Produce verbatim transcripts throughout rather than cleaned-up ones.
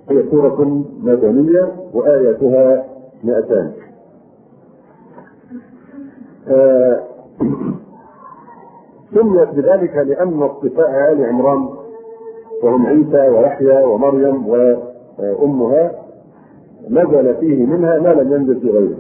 هي سورة مدنية وآياتها مئتان. آه سميت بذلك لأن اصطفاء آل عمران وهم عيسى ويحيى ومريم وأمها نزل فيه منها ما لم ينزل في غيره.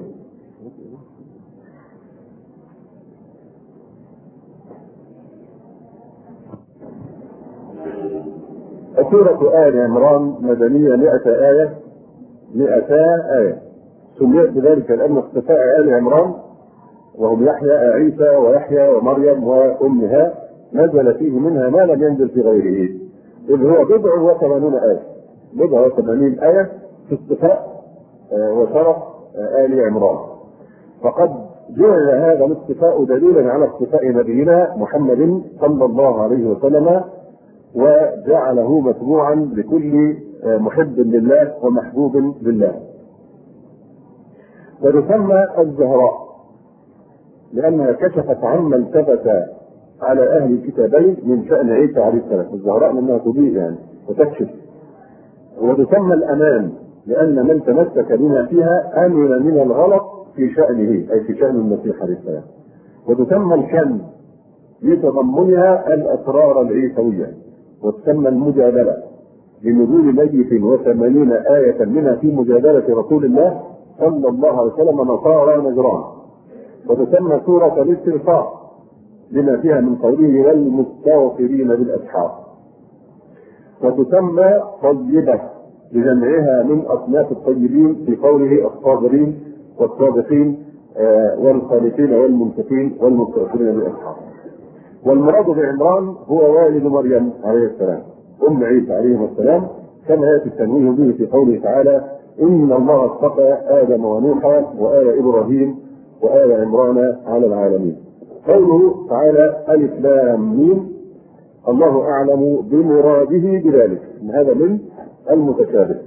سورة آل عمران مدنية مئة آية مئتا آية. سميت بذلك لأن اصطفاء آل عمران وهم يحيى عيسى ويحيى ومريم وأمها نزل فيه منها ما لم ينزل في غيره، إذ هو بضع وثمانون آية بضع وثمانين آية في اصطفاء وشرف آل عمران. فقد جعل هذا الاصطفاء دليلا على اصطفاء نبينا محمد صلى الله عليه وسلم، وجعله متبوعا لكل محب لله ومحبوب لله. وتسمى الزهراء لأنها كشفت عما التفت على أهل الكتابين من شأن عيسى عليه السلام. الزهراء منها تضيء يعني وتكشف. وتسمى الأمان لأن من تمسك بما فيها آمن من الغلط في شأنه أي في شأن المسيح عليه السلام. وتسمى الكنز لتضمنها الأسرار العيسوية. وتسمى المجادلة لنزول ميت وثمانين آية منها في مجادلة رسول الله صلى الله عليه وسلم نصارى نجران. وتسمى سورة الاستغفار لما فيها من قوله والمستغفرين بالأسحار. وتسمى طيبة لجمعها من أصناف الطيبين في قوله الصابرين والصادقين والخالفين والمنفقين والمستغفرين بالأسحار. والمراد بعمران هو والد مريم عليه السلام أم عيسى عليه السلام، كما يأتي التنويه به في قوله تعالى إن الله اصطفى آدم ونوحا وآل إبراهيم وآل عمران على العالمين. قوله تعالى ألف لام ميم الله أعلم بمراده بذلك، إن هذا من المتشابه.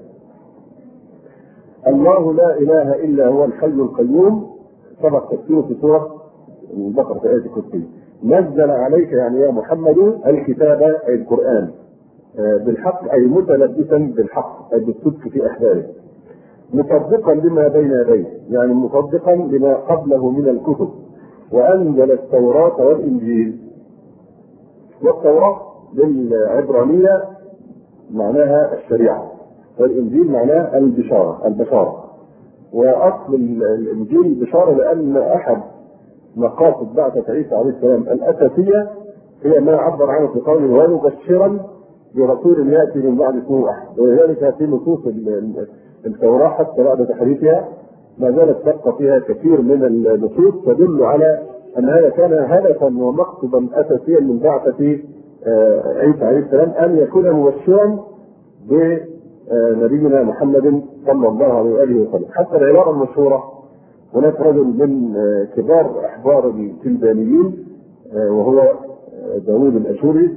الله لا إله إلا هو الحي القيوم سبق تفسيره في سورة البقرة في آية الكرسي. نزل عليك يعني يا محمد الكتاب أي القرآن بالحق أي متلبسا بالحق أي بالصدق في أحواله، مصدقا لما بين يديه يعني مصدقا لما قبله من الكتب. وأنزل التوراة والإنجيل. والتوراة بالعبرانية معناها الشريعة، والإنجيل معناه البشارة البشارة. وأصل الإنجيل البشارة لأن أحد مقاصد بعثة عيسى عليه السلام الأساسية هي ما عبر عنه في قوله ومبشرا برسول يأتي من بعد اسمه أحد. ولذلك في نصوص التوراة حتى بعد تحريفها ما زالت تبقى فيها كثير من النصوص تدل على أن هذا كان هدفا ومقصدا أساسيا من بعثة عيسى عليه السلام أن يكون مبشرا بنبينا محمد صلى الله عليه وآله وسلم. حتى العبارة المشهورة هناك رجل من كبار أحبار الكلدانيين وهو داوود الأشوري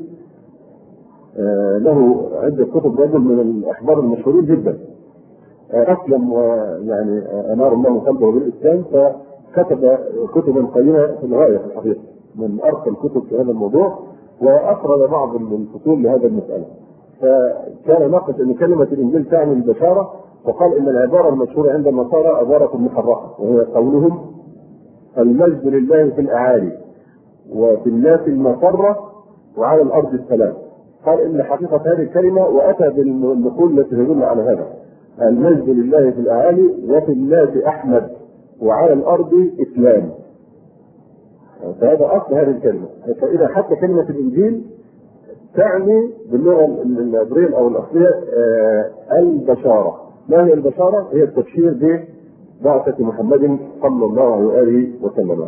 له عدة كتب، رجل من الأحبار المشهورين جدا أسلم ويعني أنار الله قلبه بالإسلام، فكتب كتبا قيمة في الغاية في الحقيقة من أرقى الكتب في هذا الموضوع، وأفرد بعض الفصول لهذا المسألة. فكان ناقش أن كلمة الإنجيل تعني البشارة، وقال إن العبارة المشهورة عند النصارى عبارة محرفة، وهي قولهم المجد لله في الأعالي وفي الناس المسرة وعلى الأرض السلام. قال إن حقيقة هذه الكلمة وأتى بالنقول التي تدل على هذا، المجد لله في الأعالي وفي الناس أحمد وعلى الأرض إسلام. فهذا أصل هذه الكلمة. فإذا حتى كلمة الإنجيل تعني باللغة العبرية أو الأصلية البشارة. ما هي البشارة؟ هي التبشير ببعثة محمد صلى الله عليه وسلم.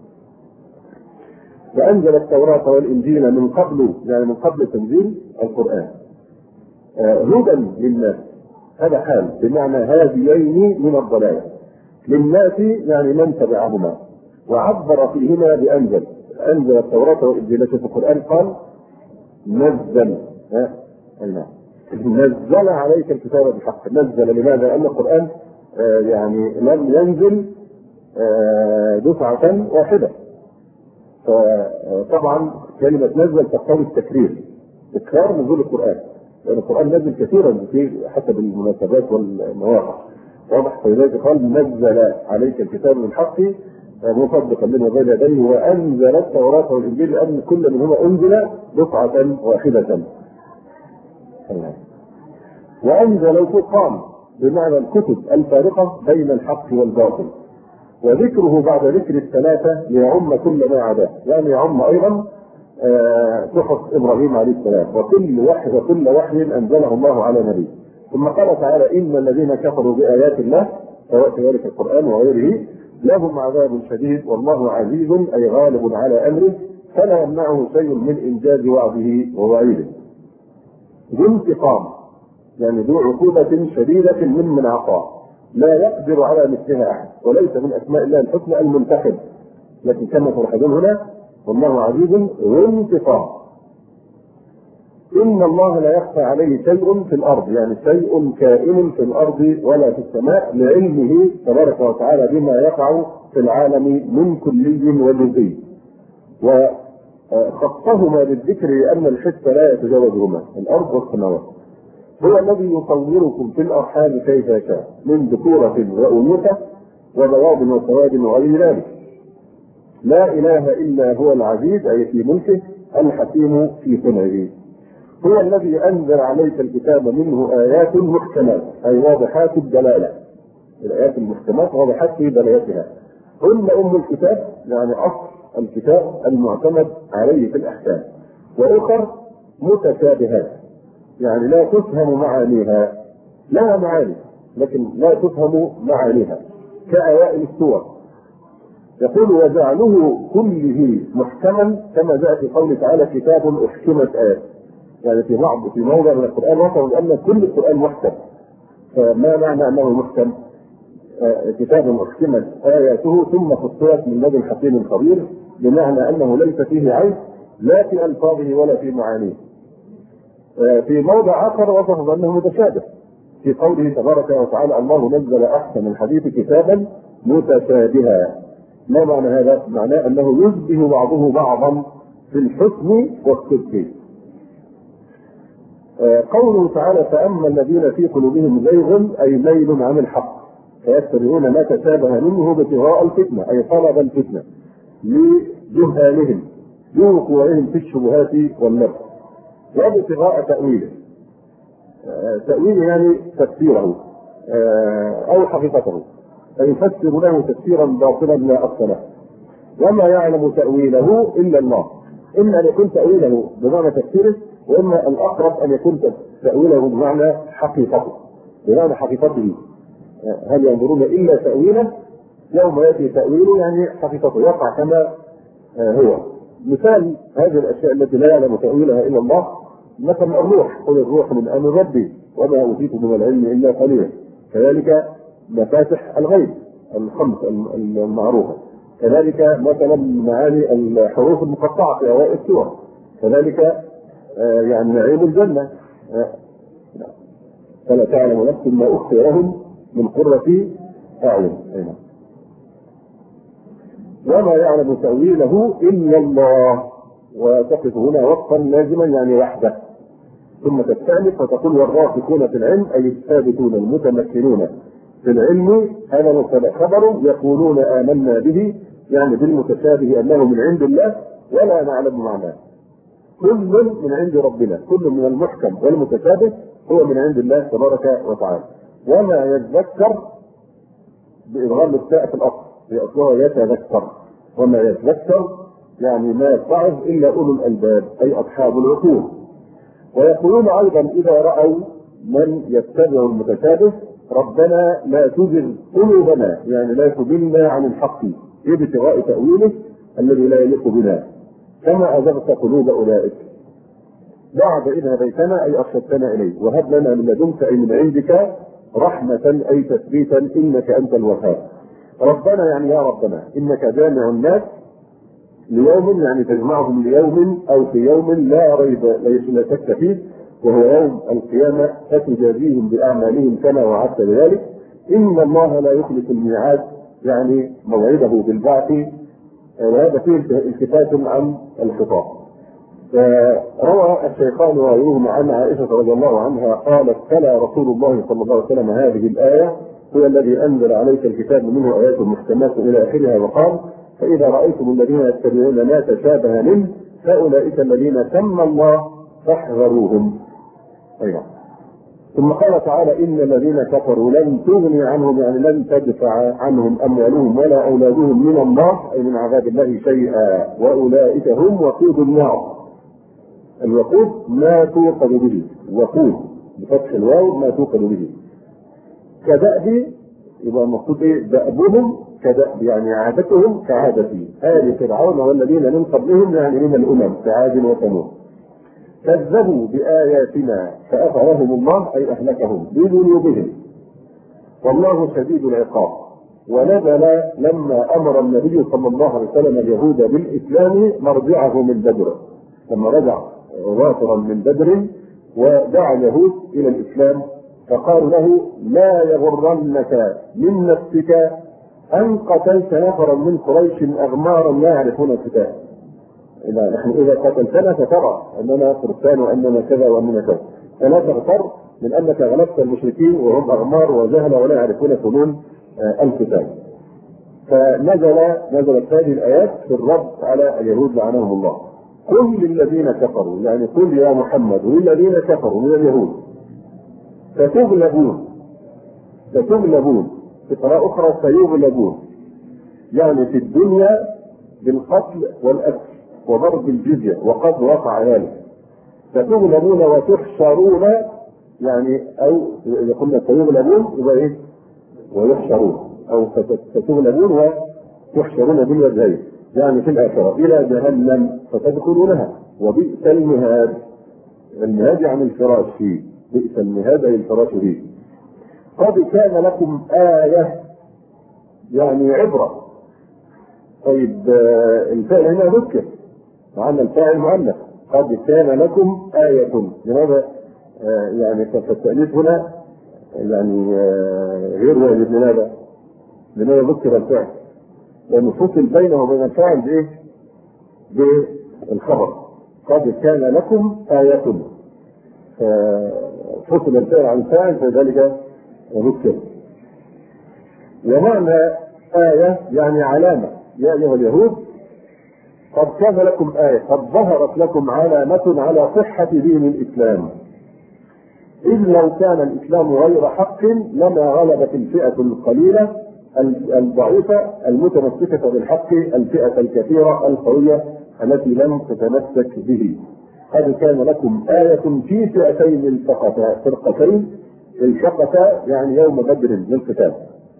وأنزل التوراة والإنجيل من قبل يعني من قبل تنزيل القرآن هدى للناس، هذا حال بمعنى هاديين من الضلال، للناس يعني من تبعهما. وعبر فيهما بأنزل، أنزل التوراة والإنجيل في القرآن قال نزل ها نزل عليك الكتاب بالحق. نزل لماذا؟ لأن القرآن آه يعني لم ينزل آه دفعة واحدة. فطبعا كلمة نزل تقتضي التكرير، تكرار نزول القرآن. لأن القرآن نزل كثيرا في حسب المناسبات والمواقع. واضح؟ فلذلك قال نزل عليك الكتاب بالحق مصدقا لما بين يديه وأنزل التوراة والإنجيل، لأن كل منهما أنزل دفعة واحدة. وأنزل الفرقان بمعنى الكتب الفارقة بين الحق والباطل، وذكره بعد ذكر الثلاثة ليعم كل ما عداه، يعني يعم أيضا صحف إبراهيم عليه السلام وكل وحي وكل وحي أنزله الله على نبيه. ثم قال تعالى إن الذين كفروا بآيات الله سواء في ذلك القرآن وغيره لهم عذاب شديد والله عزيز أي غالب على أمره فلا يمنعه شيء من إنجاز وعده ووعيده. ذو انتقام يعني ذو عقوبة شديدة ممن عصاه لا يقدر على مثلها أحد، وليس من أسماء الله الحسنى المنتخب، لكن كما تلاحظون هنا والله عزيز ذو انتقام. إن الله لا يخفى عليه شيء في الأرض، يعني شيء كائن في الأرض ولا في السماء لعلمه تبارك وتعالى بما يقع في العالم من كلي وجزئي، وخصهما بالذكر لأن الحس لا يتجاوزهما الأرض والسماوات. هو الذي يصوركم في الأرحام كيف يشاء من ذكورة وأنوثة وبياض وسواد وغير ذلك. لا إله إلا هو العزيز أي في ملكه الحكيم في صنعه. هو الذي أنزل عليك الكتاب منه آيات محكمات أي واضحات الدلالة، الآيات المحكمات واضحات في دلالتها. هن أم الكتاب يعني أصل الكتاب المعتمد عليه في الأحكام، وأخر متشابهات يعني لا تفهم معانيها، لها معاني لكن لا تفهم معانيها كأوائل السور. يقول وجعله كله محكما كما جاء في قوله تعالى كتاب أحكمت آيات، يعني في بعض في موضع من القرآن وصف أن كل القرآن محكم. فما معنى أنه محكم؟ آه كتاب أحكمت آياته ثم فصلت من لدن حكيم خبير، بمعنى أنه ليس فيه عيب لا في ألفاظه ولا في معانيه. آه في موضع آخر وصف أنه متشابه في قوله تبارك وتعالى الله نزل أحسن الحديث كتابا متشابها. ما معنى هذا؟ معناه أنه يشبه بعضه بعضا في الحسن والصدق. قوله تعالى فأما الذين في قلوبهم زيغ أي ميل عن الحق فيتبعون ما تشابه منه ابتغاء الفتنة أي طلب الفتنة لجهالهم لوقوعهم في الشبهات والنفس وابتغاء تأويله. تأويله يعني تفسيره أو حقيقته فيفسر له تفسيرا باطلا لا أصل له، وما يعلم تأويله إلا الله. إما أن يكون تأويله بمعنى تفسيره، وإما الأقرب أن يكون تأويله بمعنى حقيقته بمعنى حقيقته. هل ينظرون إلا تأويله؟ يوم يأتي تأويله يعني حقيقته يقع كما هو. مثال هذه الأشياء التي لا يعلم تأويلها إلا الله مثلا الروح، قل الروح من أمر ربي وما أوتيت من العلم إلا قليلا. كذلك مفاتح الغيب الخمس المعروفة، كذلك مثلا معاني الحروف المقطعة في أوائل السور، كذلك آه يعني نعيم الجنة آه فلا تعلم نفس ما أخفي لهم من قرة أعين. وما يعلم تأويله إلا الله، وتقف هنا وقفا لازما يعني وحده، ثم تستأنف وتقول والراسخون في العلم أي الثابتون المتمكنون في العلم. هذا مبتدأ خبر يقولون آمنا به يعني بالمتشابه أنه من عند الله ولا نعلم معناه. كل من عند ربنا، كل من المحكم والمتشابه هو من عند الله تبارك وتعالى. وما يتذكر بإدغام التاء في الأصل لأصلها يتذكر، وما يتذكر يعني ما يتعظ إلا أولو الألباب أي أصحاب العقول. ويقولون أيضا إذا رأوا من يتبع المتشابه ربنا لا تزغ قلوبنا يعني لا تضلنا عن الحق بابتغاء تأويله الذي لا يليق بنا كما أزغت قلوب أولئك بعد إذ هديتنا أي أرشدتنا إليه وهب لنا من لدنك أي من عندك رحمة أي تثبيتا إنك أنت الوهاب. ربنا يعني يا ربنا إنك جامع الناس ليوم يعني تجمعهم ليوم أو في يوم لا ريب لا شك فيه وهو يوم القيامة فتجازيهم بأعمالهم كما وعدت بذلك. إن الله لا يخلف الميعاد يعني موعده بالبعث، وهذا فيه التفات عن الخطاب. روى الشيخان وغيرهما عن عائشة رضي الله عنها قالت: تلا رسول الله صلى الله عليه وسلم هذه الآية: هو الذي أنزل عليك الكتاب منه آيات محكمات إلى آخرها، وقال: فإذا رأيتم الذين يتبعون ما تشابه منه فأولئك الذين سمى الله فاحذروهم. أيوة. ثم قال تعالى: إن الذين كفروا لن تغني عنهم، يعني لن تدفع عنهم أموالهم ولا أولادهم من الله، أي من عذاب الله، شيئا، وأولئك هم وقود النار. الوقود ما توقد به، وقود بفتح الواو ما توقد به. كدأب، يبقى المقصود ايه؟ دأبهم كدأب، يعني عادتهم كعادة آل فرعون والذين من قبلهم، يعني من الأمم كعاد وثمود. كذبوا بآياتنا فأخذهم الله، أي أهلكهم بذنوبهم، والله شديد العقاب. ونزل لما أمر النبي صلى الله عليه وسلم اليهود بالإسلام مرجعه من بدر، لما رجع ظافرا من بدر ودعا اليهود إلى الإسلام، فقالوا له: لا يغرنك من نفسك أن قتلت نفرا من قريش أغمارا لا يعرفون الكتاب. إذا نحن إذا قتلتنا فترى أننا فرسان وأننا كذا وأننا كذا، فلا تغتر من أنك غلبت المشركين وهم أغمار وجهل ولا يعرفون فنون الكتاب. فنزل نزلت هذه الآيات في الرد على اليهود لعنهم الله. قل للذين كفروا، يعني قل يا محمد للذين كفروا من اليهود: فتغلبون، فتغلبون في قراءة أخرى سيغلبون، يعني في الدنيا بالقتل والأسر وضرب الجزية، وقد وقع ذلك. فتغلبون وتحشرون، يعني أو إذا قلنا سيغلبون يبقى إيه؟ ويحشرون، أو فتغلبون وتحشرون بالوجهين، يعني في الآخرة إلى جهنم فتدخلونها وبئس المهاد. المهاد يعني الفراش فيه، بئس المهاد أي الفراش فيه. قد كان لكم آية، يعني عبرة. طيب الفعل هنا ذكر وعن الفاعل مؤنث، قد كان لكم آية، لماذا؟ آه يعني فالتأليف هنا يعني آه غير واجب. لماذا؟ لماذا ذكر الفعل؟ لأنه فصل بينه وبين الفاعل بإيه؟ بالخبر. قد كان لكم آية، فصل الفعل عن الفاعل فذلك ذكر. ومعنى آية يعني علامة. يا أيها اليهود قد كان لكم آية، قد ظهرت لكم علامة على صحة دين الإسلام. إذ لو كان الإسلام غير حق لما غلبت الفئة القليلة الضعيفة المتمسكة بالحق الفئة الكثيرة القوية التي لم تتمسك به. قد كان لكم آية في فئتين التقتا، فرقتين التقتا، يعني يوم بدر للقتال.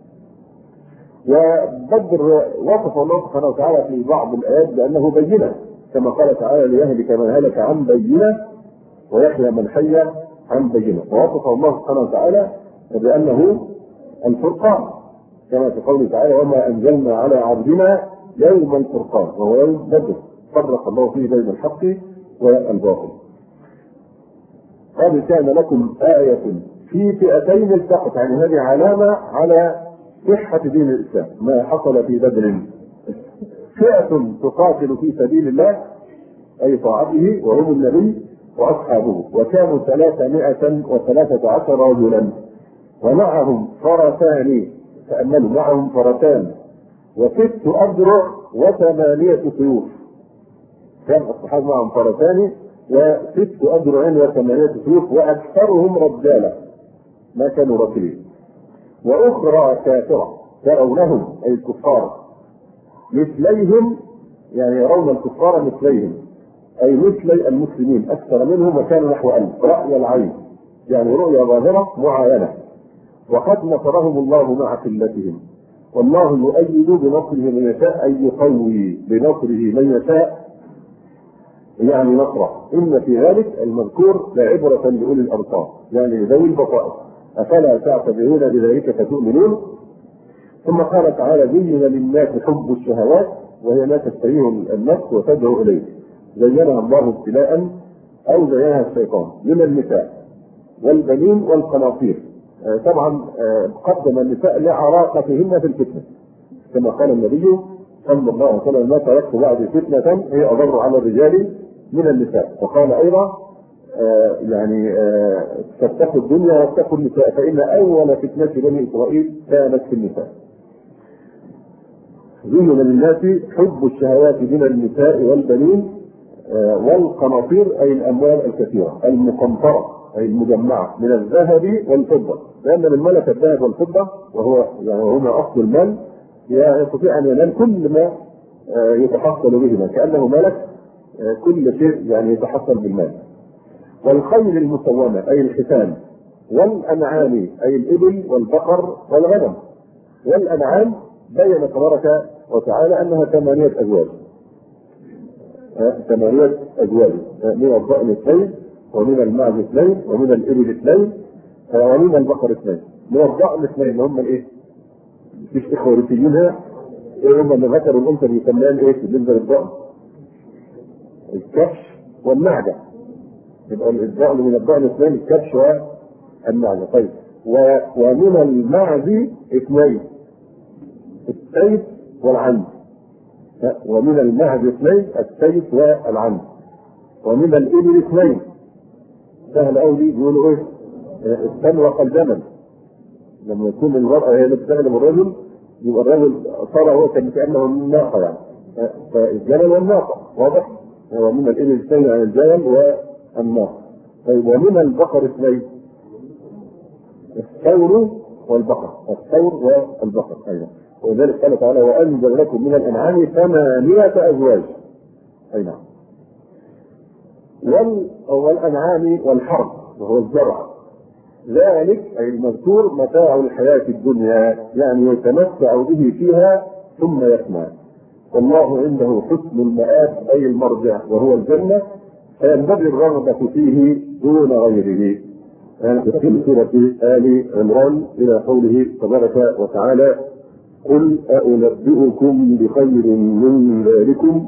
وبدر وصف الله سبحانه وتعالى في بعض الآيات بأنه بينة، كما قال تعالى: ليهلك من هلك عن بينة ويحيى من حي عن بينة. ووصف الله سبحانه وتعالى بأنه الفرقان، كما في قوله تعالى: وما أنزلنا على عبدنا يوم الفرقان، وهو يوم بدر فرق الله فيه بين الحق والباطل. قد كان لكم آية في فئتين التقت، يعني هذه علامة على صحة دين الإسلام ما حصل في بدر. فئة تقاتل في سبيل الله أي طاعته وهم النبي وأصحابه، وكانوا ثلاثمائة وثلاثة عشر رجلا، ومعهم فرسان، تأملوا، معهم فرسان وست أذرع وثمانية سيوف. كان الصحابة معهم فرسان وست أذرع وثمانية سيوف، وأكثرهم رجالا ما كانوا راكبين. وأخرى كافرة ترونهم أي الكفار مثليهم، يعني يرون الكفار مثليهم أي مثل المسلمين، أكثر منهم وكانوا نحو ألف، رأي العين، يعني رؤية ظاهرة معاينة. وقد نصرهم الله مع قلتهم، والله يؤيد بنصره من يشاء، أي يقوي بنصره من يشاء، يعني نصره. إن في ذلك المذكور لعبرة لأولي الأبصار، يعني ذوي البصائر، أفلا تعتبرون بذلك فتؤمنون. ثم قال تعالى: زين للناس حب الشهوات، وهي ما تشتهيه النفس وتدعو إليه، زينها الله ابتلاء أو زينها الشيطان، من النساء والبنين والقناطير. آه طبعا آه قدم النساء لعراقتهن في الفتنة، كما قال النبي صلى الله عليه وسلم: ما تركت بعد فتنة هي أضر على الرجال من النساء. وقال أيضا آه يعني آه فاتقوا الدنيا واتقوا النساء فإن أول فتنة بني إسرائيل كانت في النساء. زين للناس حب الشهوات من النساء والبنين آه والقناطير أي الأموال الكثيرة المقنطرة أي المجمعة من الذهب والفضة، لأن من ملك الذهب والفضة وهو يعني هما أصل المال يستطيع أن ينال كل ما آه يتحصل بهما، كأنه ملك آه كل شيء يعني يتحصل بالمال. والخيل المسومة أي الحسان، والأنعام أي الإبل والبقر والغنم. والأنعام بين تبارك وتعالى أنها ثمانية أزواج ثمانية أزواج من الضأن اثنين ومن المعز اثنين ومن الإبل اثنين ومن البقر اثنين. من الضأن اثنين هم الإيه؟ مفيش إخوة روسيين إيه هم اللي ذكروا الأنثى بيسميان إيه بالنسبة للضأن؟ الكبش والنعجة. يبقى الضأن من الضأن اثنين الكبش والنعجة. طيب ومن المعز اثنين السيف والعنز. ومن المعز اثنين السيف والعنز. ومن الإبل اثنين سهل أوي بيقولوا إيه؟ السنوق الجمل. لما يكون المرأة هي اللي بتغلب الرجل يبقى الرجل صار هو كأنه الناقة يعني. فالجمل والناقة واضح؟ ومن الإبل اثنين عن الجمل والناقة. طيب ومن البقر اثنين الثور والبقر. الثور والبقر أيضا. ولذلك قال تعالى وأنزل لكم من الأنعام ثمانية أزواج. أي نعم. والأنعام والحرث وهو الزرع، ذلك أي المذكور متاع الحياة الدنيا يعني يتمتع به فيها ثم يفنى. والله عنده حسن المآب أي المرجع وهو الجنة، فينبغي الرغبة فيه دون غيره. يعني في سورة آل عمران إلى قوله تبارك وتعالى قل أنبئكم بخير من ذلكم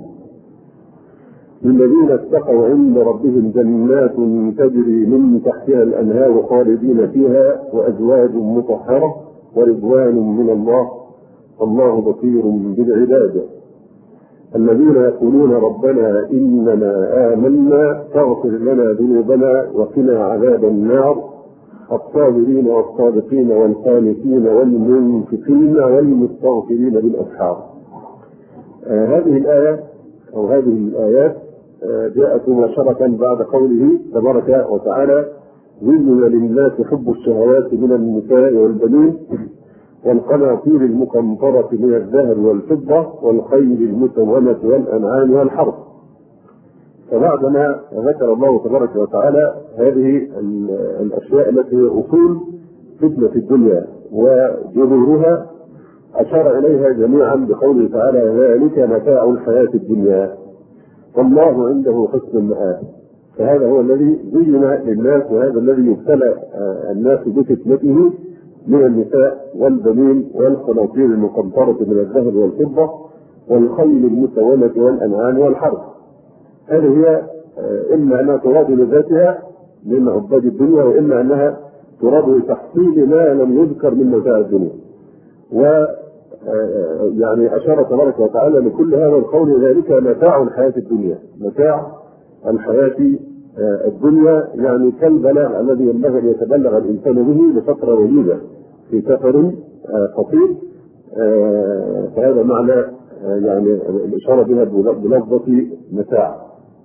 للذين اتقوا عند ربهم جنات تجري من تحتها الأنهار خالدين فيها وأزواج مطهرة ورضوان من الله والله بصير بالعباد. الذين يقولون ربنا إننا آمنا فاغفر لنا ذنوبنا وقنا عذاب النار الصابرين والصادقين والقانتين والمنفقين والمستغفرين بالأسحار. آه هذه الآية أو هذه الآيات آه جاءت مباشرة بعد قوله تبارك وتعالى زين للناس حب الشهوات من النساء والبنين والقناطير المقنطرة من الذهب والفضة والخيل المسومة والأنعام والحرث. فبعدما ذكر الله تبارك وتعالى هذه الأشياء التي هي أصول فتنة الدنيا وجذورها أشار إليها جميعا بقوله تعالى ذلك متاع الحياة الدنيا والله عنده حسن المآب. فهذا هو الذي زين للناس وهذا الذي يبتلى الناس بفتنته من النساء والبنين والقناطير المقنطرة من الذهب والفضة والخيل المسومة والأنعام والحرث. هذه هي إما أنها تراد لذاتها من عباد الدنيا وإما أنها تراد لتحصيل ما لم يذكر من متاع الدنيا. و يعني أشار تبارك وتعالى لكل هذا القول ذلك متاع الحياة الدنيا. متاع الحياة الدنيا يعني كالبلاغ الذي ينبغي أن يتبلغ الإنسان به لفترة وجيزة في سفر قصير. فهذا معنى يعني الإشارة بها بلفظة متاع.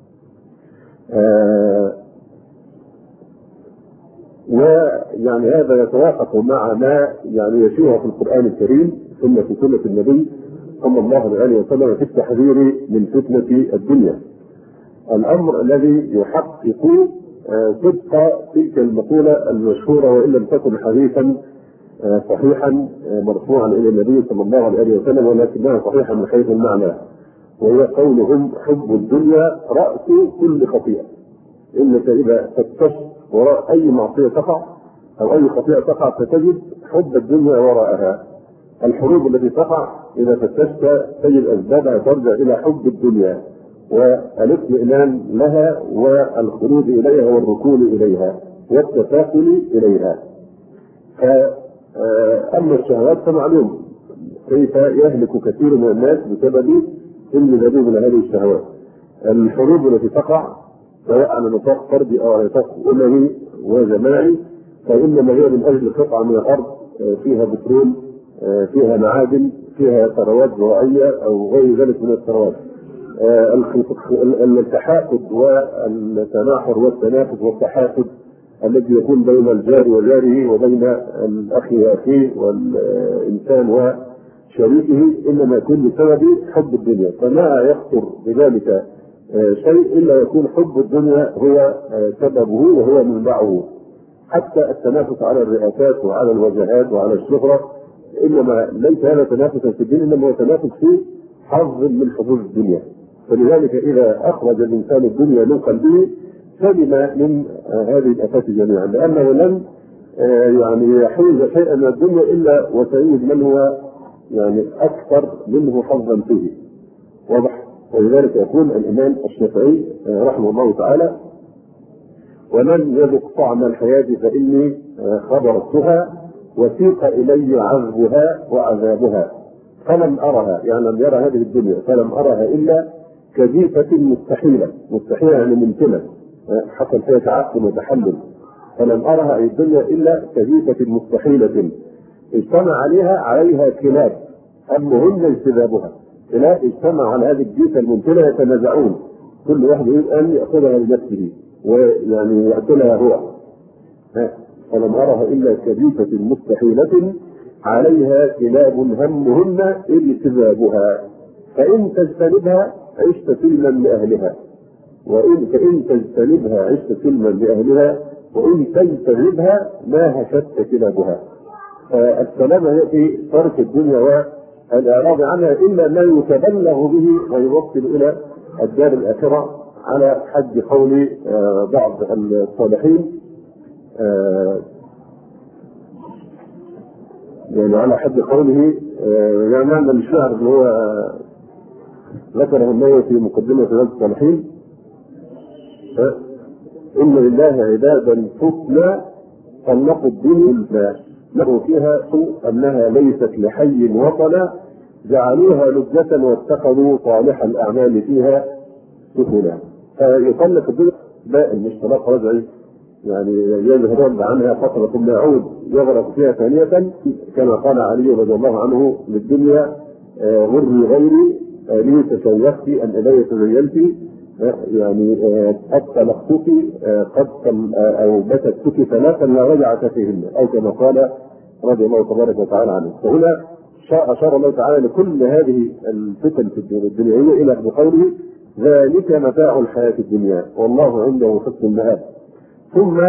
ويعني هذا يتوافق مع ما يعني يشير في القرآن الكريم ثم في سنة النبي صلى الله عليه وسلم في التحذير من فتنة الدنيا. الأمر الذي يحقق صدق تلك المقولة المشهورة وإن لم تكن حديثا صحيحا مرفوعا إلى النبي صلى الله عليه وسلم ولكنها صحيحا من حيث المعنى، وهي قولهم حب الدنيا رأس كل خطيئة. إنك إذا فتشت وراء أي معصية تقع أو أي خطيئة تقع فتجد حب الدنيا وراءها. الحروب التي تقع إذا فتشت تجد أسبابها ترجع إلى حب الدنيا والاطمئنان لها والخروج إليها والركون إليها والتفاؤل إليها. فأما الشهوات فمعلوم كيف يهلك كثير من الناس بسبب انجذابهم إلى هذه الشهوات. الحروب التي تقع سواء على نطاق فردي او على نطاق اممي وجماعي فانما هي من اجل قطعه من الارض فيها بترول، فيها معادن، فيها ثروات زراعيه او غير ذلك من الثروات. التحاقد والتناحر والتنافس والتحاسد الذي يكون بين الجار وجاره وبين الاخ واخيه والانسان وشريكه انما يكون بسبب حب الدنيا، فما يخطر بذلك شيء الا يكون حب الدنيا هو سببه وهو منبعه. حتى التنافس على الرئاسات وعلى الوجهات وعلى الشهره انما ليس هذا تنافسا في الدين، انما هو تنافس في حظ من حظوظ الدنيا. فلذلك اذا اخرج الانسان الدنيا من قلبه سلم من هذه الافات جميعا، لانه لن يعني يحوز شيئا من الدنيا الا وسيجد من هو يعني اكثر منه حظا فيه. واضح؟ ولذلك يقول الامام الشافعي رحمه الله تعالى: ومن يذق طعم الحياه فاني خبرتها وسيق الي عذبها وعذابها فلم ارها، يعني لم يرى هذه الدنيا فلم ارها الا كجيفه مستحيله، مستحيله يعني ممكنه حصل فيها تعقل وتحلل، فلم ارها اي الدنيا الا كجيفه مستحيله اجتمع عليها عليها كلاب همهن اجتذابها. كلاب اجتمع على هذه الجيفه الممكنه يتنازعون، كل واحد يريد ان ياخذها لنفسه ويعني ياكلها هو. فلم ارها الا كجيفه مستحيله عليها كلاب همهن اجتذابها فان تجتنبها عشت سلما لاهلها، وإن فإن تجتنبها عشت سلما لأهلها، وإن تجتنبها ما هشت كلابها. فالسلامة هي في ترك الدنيا والإعراض عنها إلا ما يتبلغ به ويوصل إلى الدار الآخرة، على حد قول بعض الصالحين، يعني على حد قوله يعني معنى الشعر اللي هو ذكره النووي في مقدمة رياض الصالحين: إن لله عبادا فتنى طلقوا الدنيا له فيها سوء أنها ليست لحي وطنا جعلوها لجة واتخذوا صالح الأعمال فيها سفنا. فيطلق الدنيا بائن مش طلاق رجعي، يعني يذهب عنها فترة ثم يعود يغرق فيها ثانية، كما قال علي رضي الله عنه: للدنيا غري غيري لي تشوقت أن إلي تزينت، يعني قد طلقتك قد او بتتك ثلاثا لا رجعة فيهن، او كما قال رضي الله تبارك وتعالى عنه. فهنا اشار الله تعالى لكل هذه الفتن في الدنيويه الى بقوله: ذلك متاع الحياه الدنيا والله عنده حسن المآب. ثم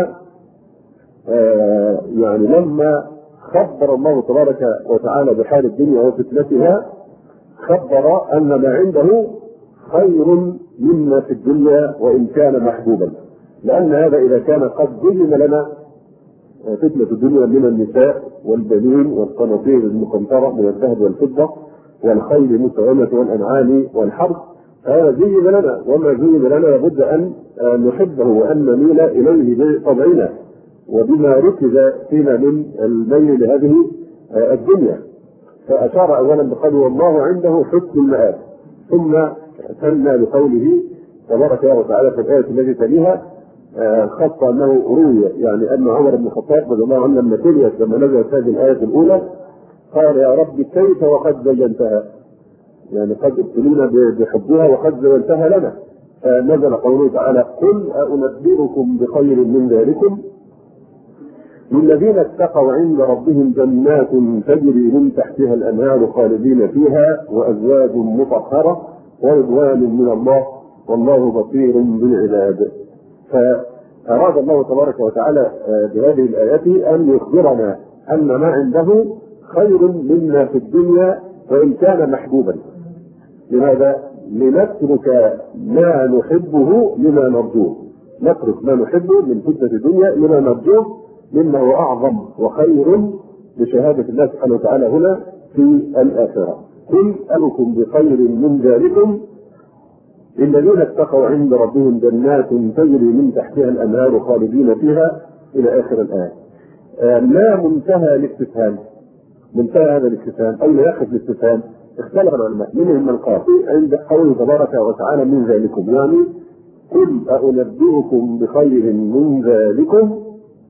آه يعني لما خبر الله تبارك وتعالى بحال الدنيا وفتنتها خبر ان ما عنده خير مما في الدنيا وإن كان محبوبا، لأن هذا إذا كان قد ظلم لنا فتنة الدنيا من النساء والبنين والقناطير المقنطرة من الذهب والفضة والخيل المسومة والأنعام والحرث، فهذا زين لنا، وما زين لنا لابد أن نحبه وأن نميل إليه بطبعنا وبما ركز فينا من الميل لهذه الدنيا. فأشار أولا بقوله: والله عنده حسن المآب، ثم ثنى بقوله تبارك وتعالى في الآية التي تليها خط أنه روي، يعني أن عمر بن الخطاب رضي الله عنه لما تليت لما نزلت هذه الآية الأولى قال: يا رب كيف وقد زينتها، يعني قد ابتلينا بحبها وقد زينتها لنا. فنزل قوله تعالى: قل أنبئكم بخير من ذلكم للذين اتقوا عند ربهم جنات تجري من تحتها الأنهار خالدين فيها وأزواج مطهرة ورضوان من الله والله بصير بالعباد. فأراد الله تبارك وتعالى بهذه الآيات أن يخبرنا أن ما عنده خير مما في الدنيا وإن كان محبوبا. لماذا؟ لنترك ما نحبه لما نرجوه، نترك ما نحبه من فتنة الدنيا لما نرجوه مما هو أعظم وخير بشهادة الله سبحانه وتعالى هنا في الآخرة. قل أنكم بخير من ذلكم الذين اتقوا عند ربهم جنات تجري من تحتها الأنهار خالدين فيها إلى آخر الآية. ما منتهى الاستفهام؟ منتهى هذا الاستفهام أين يقف الاستفهام؟ اختلف العلماء، منهم من قال عند قوله تبارك وتعالى من ذلكم، يعني قل أنبئكم بخير من ذلكم،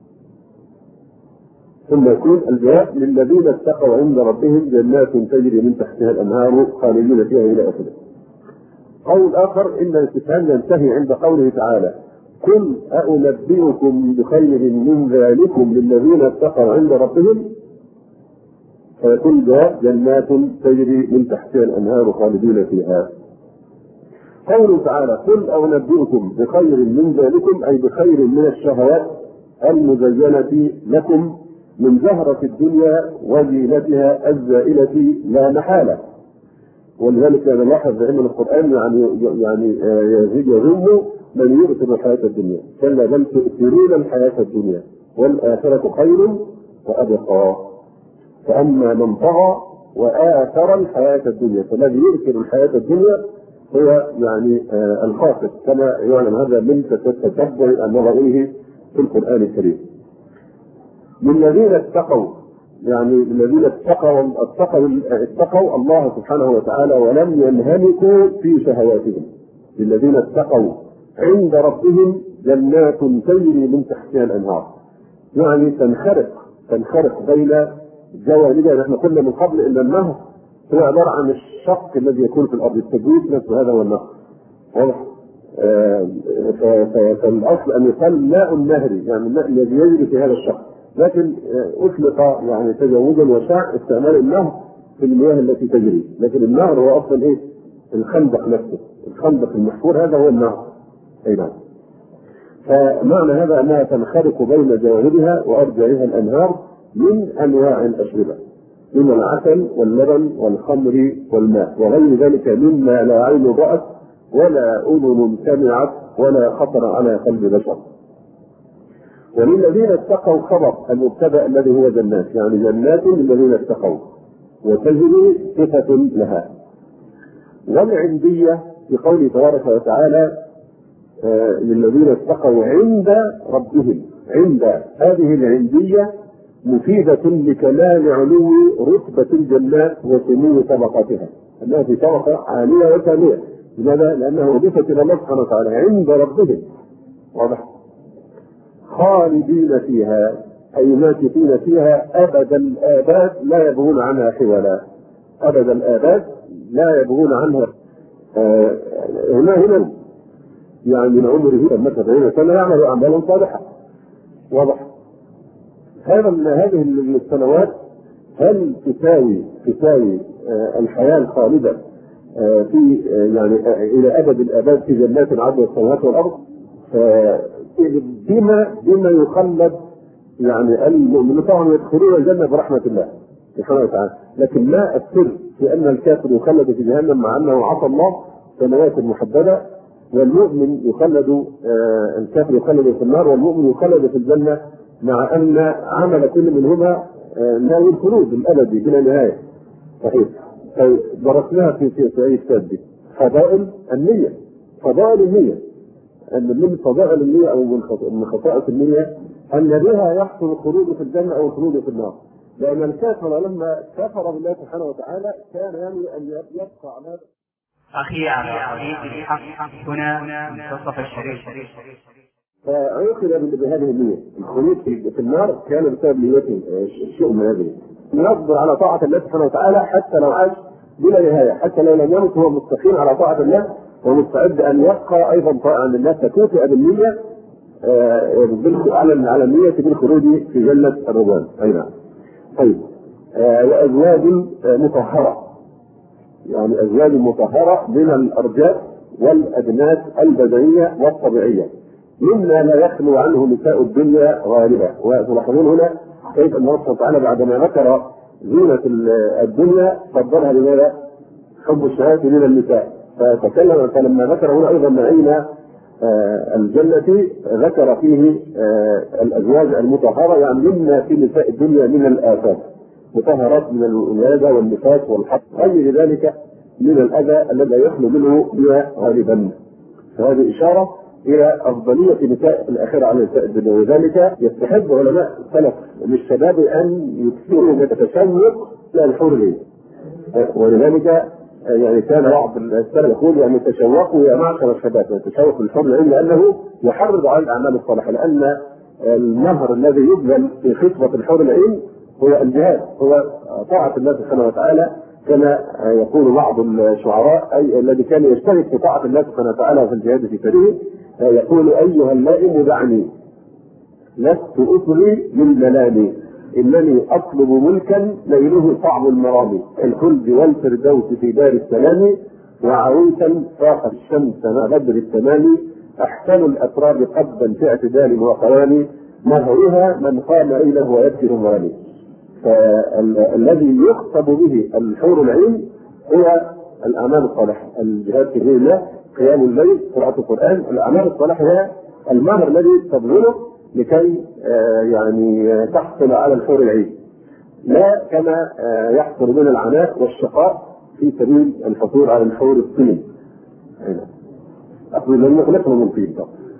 ثم يكون الجواب للذين اتقوا عند ربهم جنات تجري من تحتها الأنهار خالدين فيها إلى آخره. قول آخر إن الاستفهام ينتهي عند قوله تعالى قل أنبئكم بخير من ذلكم للذين اتقوا عند ربهم، فيكون جواب جنات تجري من تحتها الأنهار خالدين فيها. قوله تعالى قل أنبئكم بخير من ذلكم أي بخير من الشهوات المزينة لكم من زهرة الدنيا وزينتها الزائلة لا محالة. ولذلك نلاحظ علم القرآن يعني يعني يزيد يذم من يؤثر الحياة الدنيا، كلا بل تؤثرون الحياة الدنيا والآخرة خير وأبقى. فأما من طغى وآثر الحياة الدنيا فالذي يؤثر الحياة الدنيا هو يعني آه الخاسر، كما يعلم هذا من تتبع النظريه في القرآن الكريم. للذين اتقوا يعني الذين اتقوا اتقوا اتقوا الله سبحانه وتعالى ولم ينهمكوا في شهواتهم. للذين اتقوا عند ربهم جنات تجري من تحتها الانهار، يعني تنخرق تنخرق بين جوانبها. نحن قلنا من قبل ان النهر هو عباره عن الشق الذي يكون في الارض، التجويد نفسه هذا هو النهر. واضح؟ فالاصل ان يقال ماء النهر، يعني الماء الذي يجري في هذا الشق، لكن اطلق يعني تجاوزا وشاع استعمال النهر في المياه التي تجري، لكن النهر هو اصلا ايه؟ الخندق نفسه، الخندق المحفور هذا هو النهر. اي نعم. فمعنى هذا انها تنخرق بين جوانبها وارجائها الانهار من انواع الاشربه، من العسل واللبن والخمر والماء وغير ذلك مما لا عين رأت ولا اذن سمعت ولا خطر على قلب بشر. وللذين اتقوا خبر المبتدا الذي هو جنات، يعني جنات للذين اتقوا وتجري صفه لها. والعنديه في قوله تبارك وتعالى آه للذين اتقوا عند ربهم، عند هذه العنديه مفيده لكمال علو رتبه الجنات وسمو طبقاتها، انها في طبقه عاليه وثانيه. لماذا؟ لانه اضيفت الى الله سبحانه وتعالى عند ربهم. واضح؟ خالدين فيها أي ماكثين فيها أبد الآباد لا يبغون عنها حولا، أبد الآباد لا يبغون عنها. آه هنا هنا يعني من عمره مثلا سبعين سنة يعمل أعمالا صالحة. واضح؟ هذا من هذه السنوات هل تساوي تساوي آه الحياة الخالدة آه في آه يعني آه إلى أبد الآباد في جنات عرض السماوات والأرض؟ بما بما يخلد يعني المؤمنون طبعا يدخلون الجنه برحمه الله سبحانه وتعالى، لكن ما السر في ان الكافر يخلد في جهنم مع انه عصى الله سنوات محدده، والمؤمن يخلد آه الكافر يخلد في النار والمؤمن يخلد في الجنه، مع ان عمل كل منهما آه ناوي الخلود الابدي بلا نهايه. صحيح. درسناها في في اي كتاب دي؟ فضائل النيه، فضائل النيه، أن من فضائل النية أو من خصائص النية أن بها يحصل الخلود في الجنة أو الخلود في النار. لأن الكافر لما كفر بالله سبحانه وتعالى كان ينوي أن يبقى على أخي على طريق الحق هنا منتصف الشريف. فعوقب بهذه النية الخلود في النار كان بسبب نيته شيء من هذه، يصبر على طاعة الله سبحانه وتعالى حتى لو عاش بلا نهاية، حتى لو لم يمت هو مستقيم على طاعة الله ومستعد ان يبقى ايضا طائعا لله، فتوفئ بالنيه آه على على النيه بالخروج في جنه الرضوان. اي نعم. طيب آه وازواج آه مطهره، يعني ازواج مطهره من الارجاس والادناس البدنيه والطبيعيه مما لا يخلو عنه نساء الدنيا غالبا. وتلاحظون هنا كيف ان الله سبحانه وتعالى بعدما ذكر زينه الدنيا فضلها لماذا؟ حب الشهوات من النساء. فتكلم فلما ذكر هنا ايضا نعيم آه الجنه ذكر فيه آه الازواج المطهره، يعني مما في نساء الدنيا من الافات، مطهرات من الولاده والنفاس والحق غير ذلك من الاذى الذي لا يخلو منه بها غالبا. فهذه اشاره الى افضليه نساء الاخره على نساء الدنيا، ولذلك يستحب علماء السلف للشباب ان يكثروا من التشوق الى الحور العين. ولذلك يعني كان بعض السلف يقول يعني تشوقوا يا معشر الشباب، يعني تشوقوا للحور العين لانه يحرض على الاعمال الصالحه، لان المهر الذي يبذل في خطبه الحور العين هو الجهاد، هو طاعه الله سبحانه وتعالى، كما يقول بعض الشعراء اي الذي كان يجتهد في طاعه الله سبحانه وتعالى في الجهاد في سبيله يقول ايها اللائم دعني لست اثري من دلالي انني اطلب ملكا ليله صعب المرام الخلد والفردوس في دار السلام وعروسا فاقت الشمس مع بدر التمام احسن الاتراب قبا في اعتدال وقوام مهرها من قام ليله ويبكي المرام. فالذي يخطب به الحور العين هو الاعمال الصالحه، الجهاد في سبيل الله، قيام الليل، قراءه القران. الاعمال الصالحه هي المهر الذي تبذله لكي يعني تحصل على الحور العين، لا كما يحصل من العناء والشقاء في سبيل الحصول على الحور الطين. أقول لن نخلقنا من طين.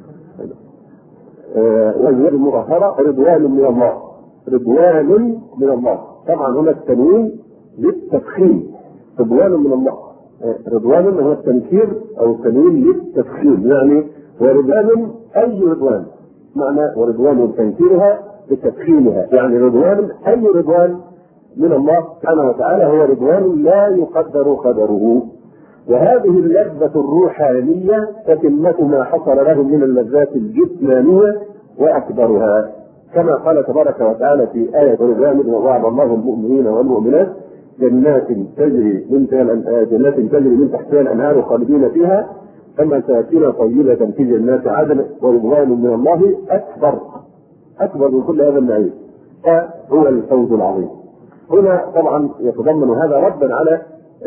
والزواج المطهرة رضوان من الله، رضوان من الله. طبعا هنا التنوين للتفخيم، رضوان من الله. رضوان هو التنكير أو التنوين للتفخيم، يعني ورضوان أي رضوان، معنى ورضوان تنكيرها بتفخيمها، يعني رضوان أي رضوان من الله سبحانه وتعالى هو رضوان لا يقدر قدره. وهذه اللذة الروحانية تتمة ما حصل لهم من اللذات الجسمانية وأكبرها، كما قال تبارك وتعالى في آية رضوان ووعد الله المؤمنين والمؤمنات جنات تجري من جنات تجري من تحتها الأنهار خالدين فيها فمساكن طيبة في جنات عدن ورضوان من الله أكبر أكبر من كل هذا النعيم، فهو الفوز العظيم. هنا طبعا يتضمن هذا ردا على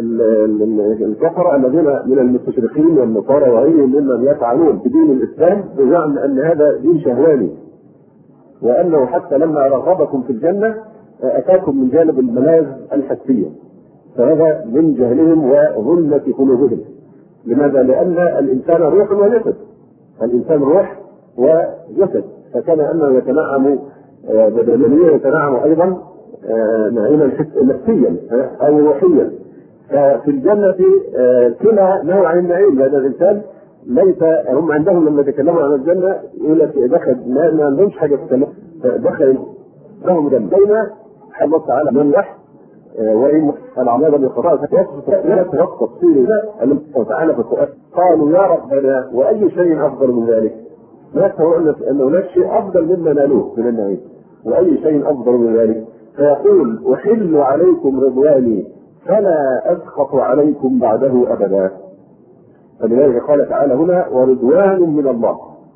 الكفرة الذين من المستشرقين والنصارى وغيرهم ممن يفعلون بدين الإسلام بزعم أن هذا دين شهواني، وأنه حتى لما رغبكم في الجنة أتاكم من جانب الملاذ الحسية، فهذا من جهلهم وظلمة قلوبهم. لماذا؟ لأن الإنسان روح وجسد، الإنسان روح وجسد، فكان أنه يتنعم بدنيا يتنعم أيضا نعيما نفسيا أو روحيا. ففي الجنة كلا نوع النعيم، لأن الإنسان ليس هم عندهم لما يتكلموا عن الجنة يقول لك دخل ما عندهمش حاجة تتكلم، دخل لهم جنة بين الله تعالى من لحم وإن الأعمال بالقضاء لا تنقص فيه الله تعالى في القرآن. قالوا يا ربنا وأي شيء أفضل من ذلك؟ ما هو أن هناك شيء أفضل مما نالوه من النعيم، وأي شيء أفضل من ذلك؟ فيقول أحل عليكم رضواني فلا أسخط عليكم بعده أبدا. فلذلك قال تعالى هنا ورضوان من الله،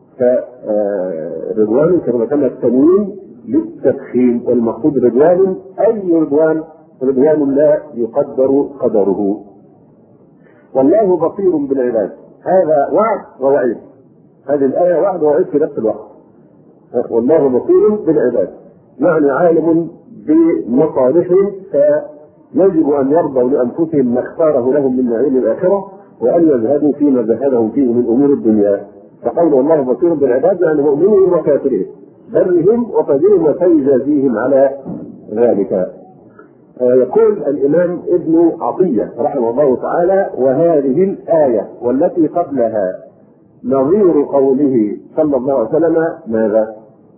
فرضوان كما كان التنوين للتفخيم، والمقصود رضوان أي رضوان؟ رضوان لا يقدر قدره. والله بصير بالعباد، هذا وعد ووعيد، هذه الآية وعد ووعيد في نفس الوقت. والله بصير بالعباد يعني عالم بمصالحهم، فيجب أن يرضوا لأنفسهم ما اختاره لهم من نعيم الآخرة وأن يزهدوا فيما زهدهم فيه من أمور الدنيا. فقول الله بصير بالعباد يعني مؤمنهم وكافرهم، برهم وفجرهم وسيجازيهم على ذلك. يقول الإمام ابن عطية رحمه الله تعالى وهذه الآية والتي قبلها نظير قوله صلى الله عليه وسلم ماذا؟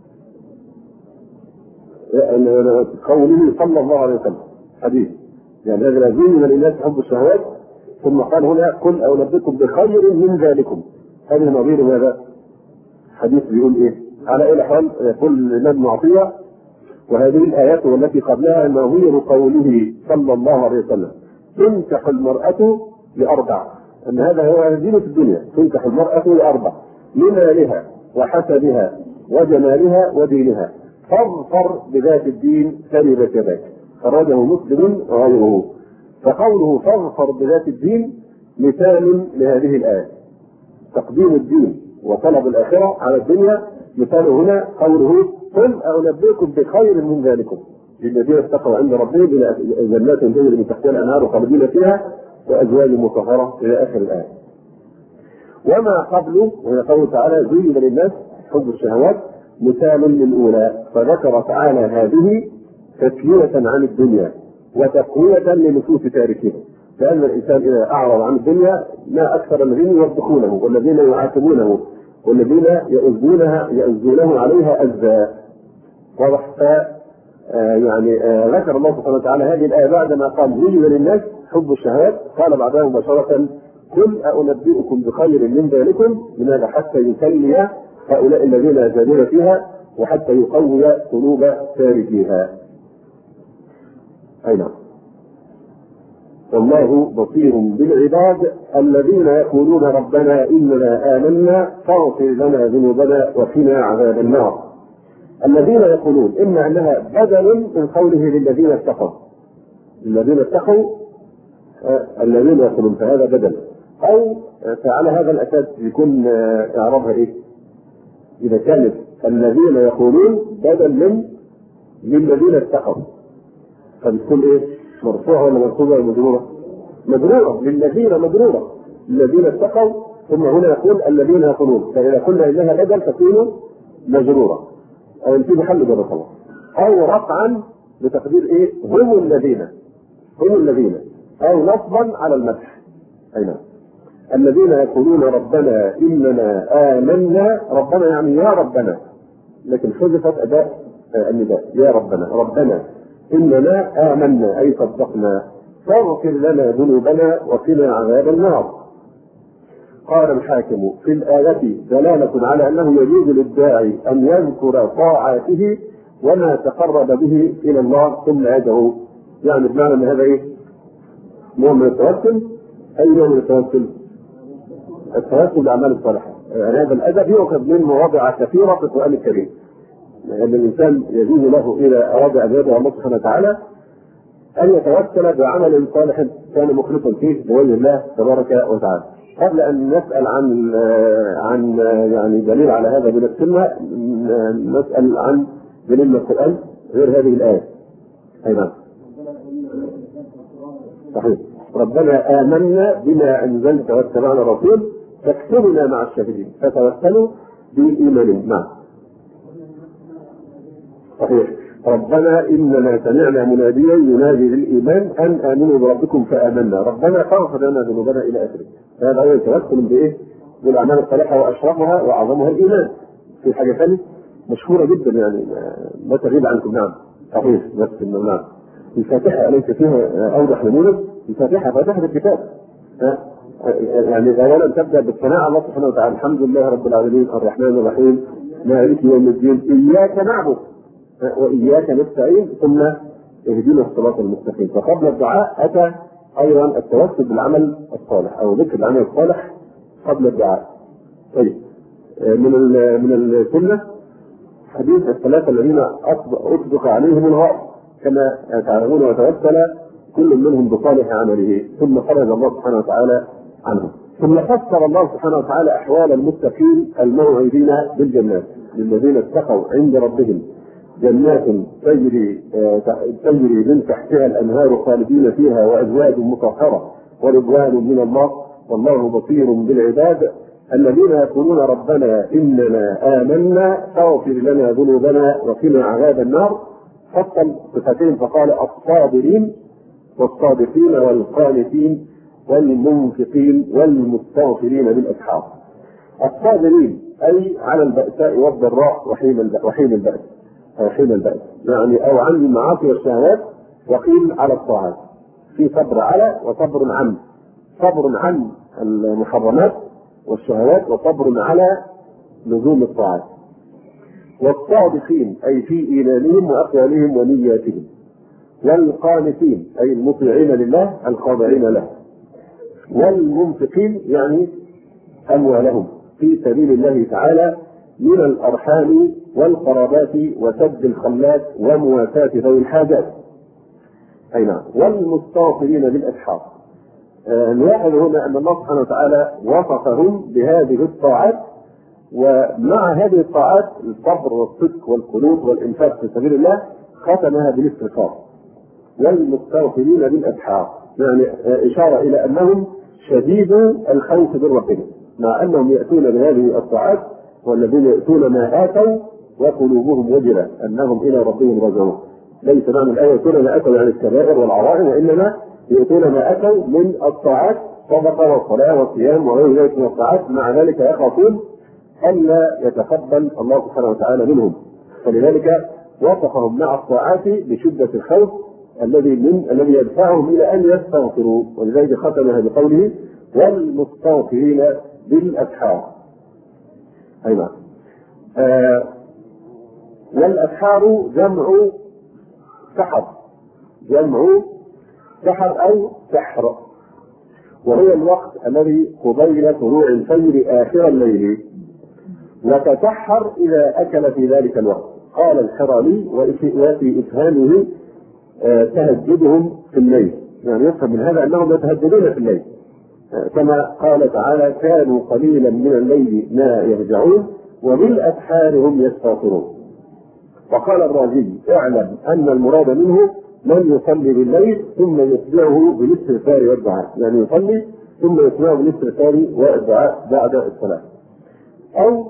قوله صلى الله عليه وسلم حديث يعني هذا زين للناس حب الشهوات، ثم قال هنا قل أنبئكم بخير من ذلكم، هذه نظير ماذا؟ حديث بيقول إيه؟ على أي الأحوال يقول الإمام ابن عطية وهذه الآيات والتي قبلها نظير قوله صلى الله عليه وسلم تنكح المرأة لأربع، أن هذا هو زينة الدنيا، تنكح المرأة لأربع لمالها وحسبها وجمالها ودينها فاظفر بذات الدين تربت يداك، خرجه مسلم وغيره. فقوله فاظفر بذات الدين مثال لهذه الآية، تقديم الدين وطلب الآخرة على الدنيا. مثال هنا قوله قل أنبئكم بخير من ذلكم للذين اتقوا عند ربهم إلى جنات تجري من تحتها الأنهار خالدين فيها وأزواج مطهرة إلى آخر الآية. وما قبله وهي قوله تعالى زين للناس حب الشهوات مثال للأولى، فذكر تعالى هذه تسلية عن الدنيا وتقوية لنفوس تاركها. لأن الإنسان إذا أعرض عن الدنيا ما أكثر الذين يوبخونه والذين يعاتبونه والذين يؤذونها يؤذونه عليها أذى. واضح؟ آه يعني آه ذكر الله سبحانه وتعالى هذه الآية بعدما قال زين للناس حب الشهوات، قال بعدها مباشرة قل أنبئكم بخير من ذلكم من هذا حتى يسلي هؤلاء الذين يزادون فيها وحتى يقوي قلوب تاركيها. أي نعم. والله بصير بالعباد الذين يقولون ربنا إننا آمنا فاغفر لنا ذنوبنا وقنا عذاب النار. الذين يقولون إما أنها بدل من قوله للذين اتقوا، الذين اتقوا آه الذين يقولون، فهذا بدل، أو فعلى هذا الأساس يكون آه إعرابها إيه؟ إذا كانت الذين يقولون بدل من للذين اتقوا فبتكون إيه؟ مرفوعة ولا منصوبة ولا مجرورة؟ مجرورة، للذين مجرورة، الذين اتقوا، ثم هنا يقول الذين يقولون، فإذا قلنا إنها بدل تكون مجرورة أو في محل جر خلاص، أو رفعا بتقدير إيه؟ هم الذين، هم الذين، أو نصبا على المدح. أي نعم. الذين يقولون ربنا إننا آمنا، ربنا يعني يا ربنا، لكن حذفت أداء النداء يا ربنا، ربنا إننا آمنا أي صدقنا فاغفر لنا ذنوبنا وقنا عذاب النار. قال الحاكم في الآية دلالة على أنه يجوز للداعي أن يذكر طاعاته وما تقرب به إلى الله ثم يدعو، يعني بمعنى أن هذا إيه؟ نوع من التوسل. أي نوع من التوسل؟ التوسل بالأعمال الصالحة. هذا الأدب يؤخذ من مواضع كثيرة في القرآن الكريم، أن الإنسان يجوز له إذا أراد أن يدعو الله سبحانه وتعالى أن يتوسل بعمل صالح كان مخلصا فيه لوجه الله تبارك وتعالى. قبل أن نسأل عن عن يعني دليل على هذا من السنة، نسأل عن دليل من القرآن غير هذه الآية. أي نعم. صحيح. ربنا آمنا بما أنزلت واتبعنا الرسول فاكتبنا مع الشاهدين، فتوسلوا بإيمانهم. نعم. صحيح. ربنا إننا سمعنا مناديا ينادي للإيمان أن آمنوا بربكم فآمنا، ربنا فاغفر لنا ذنوبنا إلى آخره. هذا أول توسل بإيه؟ بالأعمال الصالحة وأشرفها وأعظمها الإيمان. في حاجة ثانية مشهورة جدا يعني ما تغيب عنكم. نعم. صحيح. نفس النعم. الفاتحة أليس فيها أوضح نموذج؟ الفاتحة فاتحة الكتاب. يعني أولا تبدأ بالثناء على الله سبحانه وتعالى، الحمد لله رب العالمين الرحمن الرحيم مالك يوم الدين إياك نعبد وإياك نستعين ثم اهدنا الصراط المستقيم. فقبل الدعاء أتى أيضا التوسل بالعمل الصالح أو ذكر العمل الصالح قبل الدعاء. طيب، من من السنة حديث الثلاثة الذين أطبق عليهم الغائب كما تعلمون، وتوسل كل منهم بصالح عمله ثم فرج الله سبحانه وتعالى عنهم. ثم فسر الله سبحانه وتعالى أحوال المتقين الموعدين بالجنات للذين اتقوا عند ربهم جنات تجري تجري من تحتها الأنهار خالدين فيها وأزواج مطهرة ورضوان من الله والله بصير بالعباد الذين يقولون ربنا إننا آمنا فاغفر لنا ذنوبنا وقنا عذاب النار. فصل صفتين فقال الصابرين والصادقين والقانتين والمنفقين والمستغفرين بالأسحار. الصابرين أي على البأساء والضراء وحين البأس حين البأس يعني أو عن المعاصي والشهوات، وقيل على الطاعات، في صبر على وصبر عن، صبر عن المحرمات والشهوات وصبر على لزوم الطاعات. والصادقين أي في إيمانهم وأقوالهم ونياتهم. والقانتين أي المطيعين لله الخاضعين له. والمنفقين يعني أموالهم في سبيل الله تعالى من الأرحام والقرابات وسد الخلات ومواساة ذوي الحاجات. أي نعم. والمستغفرين بالأسحار. نلاحظ هنا أن الله سبحانه وتعالى وصفهم بهذه الطاعات، ومع هذه الطاعات الصبر والصدق والقنوط والإنفاق في سبيل الله ختمها بالاستغفار. والمستغفرين بالأسحار يعني إشارة إلى أنهم شديدوا الخوف من ربهم، مع أنهم يأتون بهذه الطاعات والذين يأتون ما آتوا وقلوبهم وجلة أنهم إلى ربهم راجعون. ليس معنى الآية يؤتون ما أتوا عن الكبائر والعظائم، وإنما يؤتون ما أتوا من الطاعات، صدقة والصلاة والصيام وغير ذلك من الطاعات، مع ذلك يخافون ألا يتقبل الله سبحانه وتعالى منهم، فلذلك وصفهم مع الطاعات بشدة الخوف الذي من الذي يدفعهم إلى أن يستغفروا، ولذلك ختمها بقوله والمستغفرين بالأسحار. أيضا آه والأسحار جمع سحر، جمع سحر أو سحر، وهو الوقت الذي قبيل طلوع الفجر آخر الليل، وتسحر إذا أكل في ذلك الوقت. قال الحرامي وفي إفهامه آه تهجدهم في الليل، يعني يفهم من هذا أنهم يتهجدون في الليل، آه كما قال تعالى كانوا قليلا من الليل ما يرجعون وبالأسحار هم يستغفرون. وقال الرازي اعلم أن المراد منه من يصلي بالليل ثم يتبعه بالاستغفار والدعاء، يعني يصلي ثم يتبعه بالاستغفار والدعاء بعد الصلاة، أو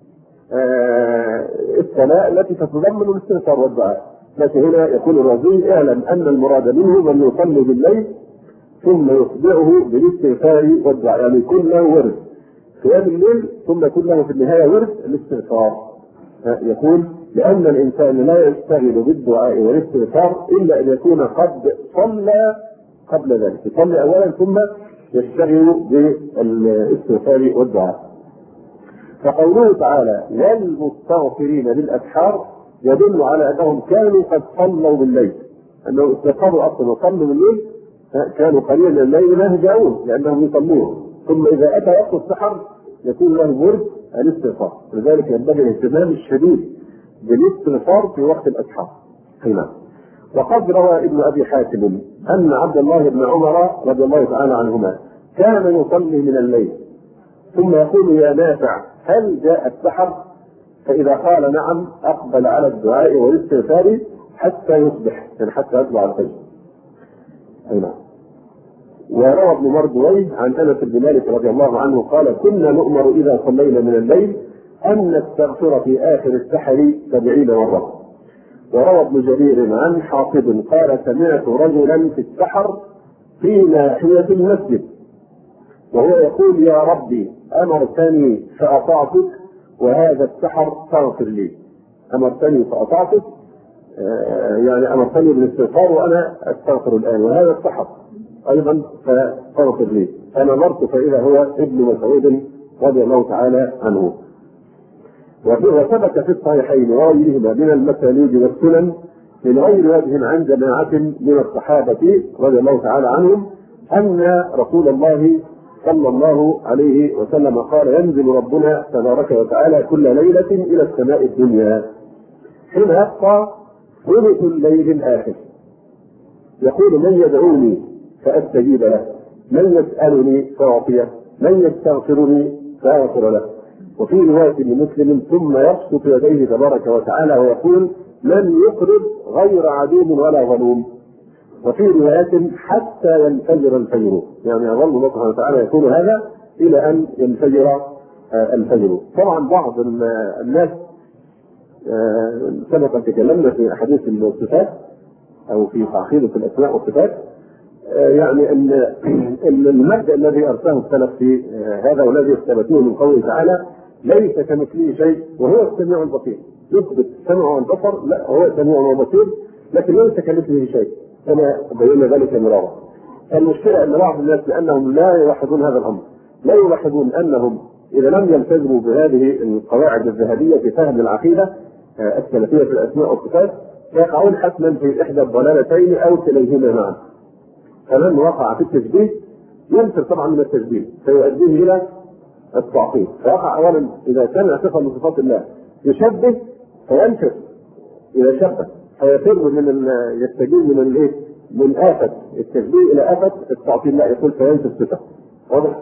آه الصلاة التي تتضمن الاستغفار والدعاء. لكن هنا يقول الرازي اعلم أن المراد منه من يصلي بالليل ثم يتبعه بالاستغفار والدعاء، يعني يكون له ورد قيام الليل ثم يكون له في النهاية ورد الاستغفار. يقول لأن الإنسان لا يشتغل بالدعاء والاستغفار إلا أن يكون قد صلى قبل ذلك، يصلي أولا ثم يشتغل بالاستغفار والدعاء. فقوله تعالى والمستغفرين بالأسحار يدل على أنهم كانوا قد صلوا بالليل، أنهم استيقظوا أصلا وصلوا بالليل، كانوا قليلا من الليل ما يهجعون لأنهم يصلون، ثم إذا أتى وقت السحر يكون له ورد الاستغفار، لذلك ينبغي الاهتمام الشديد بالاستغفار في وقت الأسحار. هنا وقد روى ابن أبي حاتم أن عبد الله بن عمر رضي الله تعالى عنهما كان يصلي من الليل ثم يقول يا نافع هل جاء السحر؟ فإذا قال نعم أقبل على الدعاء والاستغفار حتى يصبح، يعني حتى يطلع الفجر. هنا وروى ابن مردويه عن انس بن مالك رضي الله عنه قال كنا نؤمر اذا صلينا من الليل ان نستغفر في اخر السحر سبعين مره. وروى ابن جرير عن حاطب قال سمعت رجلا في السحر في ناحيه المسجد وهو يقول يا ربي امرتني فاطعتك وهذا السحر فاغفر لي. امرتني فاطعتك آه يعني امرتني بالاستغفار وانا استغفر الان، وهذا السحر ايضا فاغفر لي. فنظرت فاذا هو ابن مسعود رضي الله تعالى عنه. وثبت في الصحيحين وغيرهما من المسانيد والسنن من غير وجه عن جماعه من الصحابه رضي الله تعالى عنهم ان رسول الله صلى الله عليه وسلم قال ينزل ربنا تبارك وتعالى كل ليله الى السماء الدنيا حين يبقى ثلث الليل الاخر يقول من يدعوني فاستجيب له، من يسالني فاعطيه، من يستغفرني فاغفر له. وفي روايه لمسلم ثم يبسط يديه تبارك وتعالى ويقول من يقرض غير عدو ولا ظلوم. وفي روايات حتى ينفجر الفجر، يعني يظل الله سبحانه وتعالى يقول هذا الى ان ينفجر الفجر. طبعا بعض الناس سبق ان تكلمنا في احاديث الصفات او في تعقيد الاسماء والصفات، يعني ان المبدا الذي ارساه السلف في هذا والذي اثبتوه من قوله تعالى ليس كمثله شيء وهو السميع البصير. يثبت السمع والبصر، لا هو السميع والبصير لكن ليس كمثله شيء، كما بينا ذلك مرارا. المشكله ان بعض الناس لانهم لا يلاحظون هذا الامر، لا يلاحظون انهم اذا لم يلتزموا بهذه القواعد الذهبيه في فهم العقيده السلفيه في الاسماء والصفات يقعون حتما في احدى الضلالتين او كليهما معا. فمن وقع في التشبيه ينفر طبعا من التشبيه فيؤديه الى التعطيل، فيقع اولا اذا سمع صفه من صفات الله يشبه فينفر اذا شبه فيفر من يستجيب من الايه؟ من آفة التشبيه الى آفة التعطيل، لا يقول فينفر صفه. واضح؟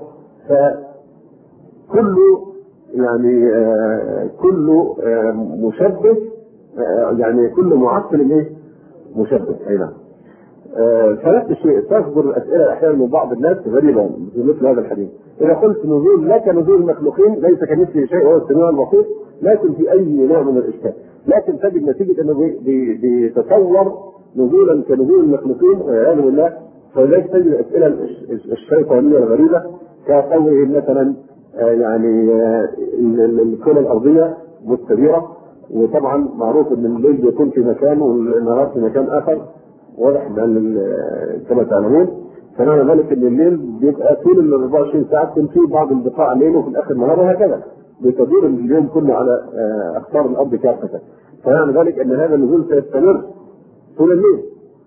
فكل يعني آه كل آه مشبه آه يعني كل معطل ايه؟ مشبه. اي نعم. فنفس الشيء تصدر الاسئله احيانا من بعض الناس غريبه في مثل هذا الحديث. اذا قلت نزول لك نزول المخلوقين ليس كمثله شيء وهو السميع البصير، لكن في اي نوع من الاشكال. لكن تجد نتيجه انه بيتصور نزولا كنزول المخلوقين والعياذ بالله، فلذلك تجد الاسئله الشيطانيه الغريبه كقوله مثلا يعني الكره الارضيه مستديره، وطبعا معروف ان الليل بيكون في مكان والنهار في مكان اخر، واضح كما تعلمون. فمعنى ذلك ان الليل بيبقى طول ال أربعة وعشرين ساعه يكون في بعض البقاع ليل وفي الاخر نهار، وهكذا بتدور اليوم كله على اقطار الارض كافه. فمعنى ذلك ان هذا النزول سيستمر طول الليل.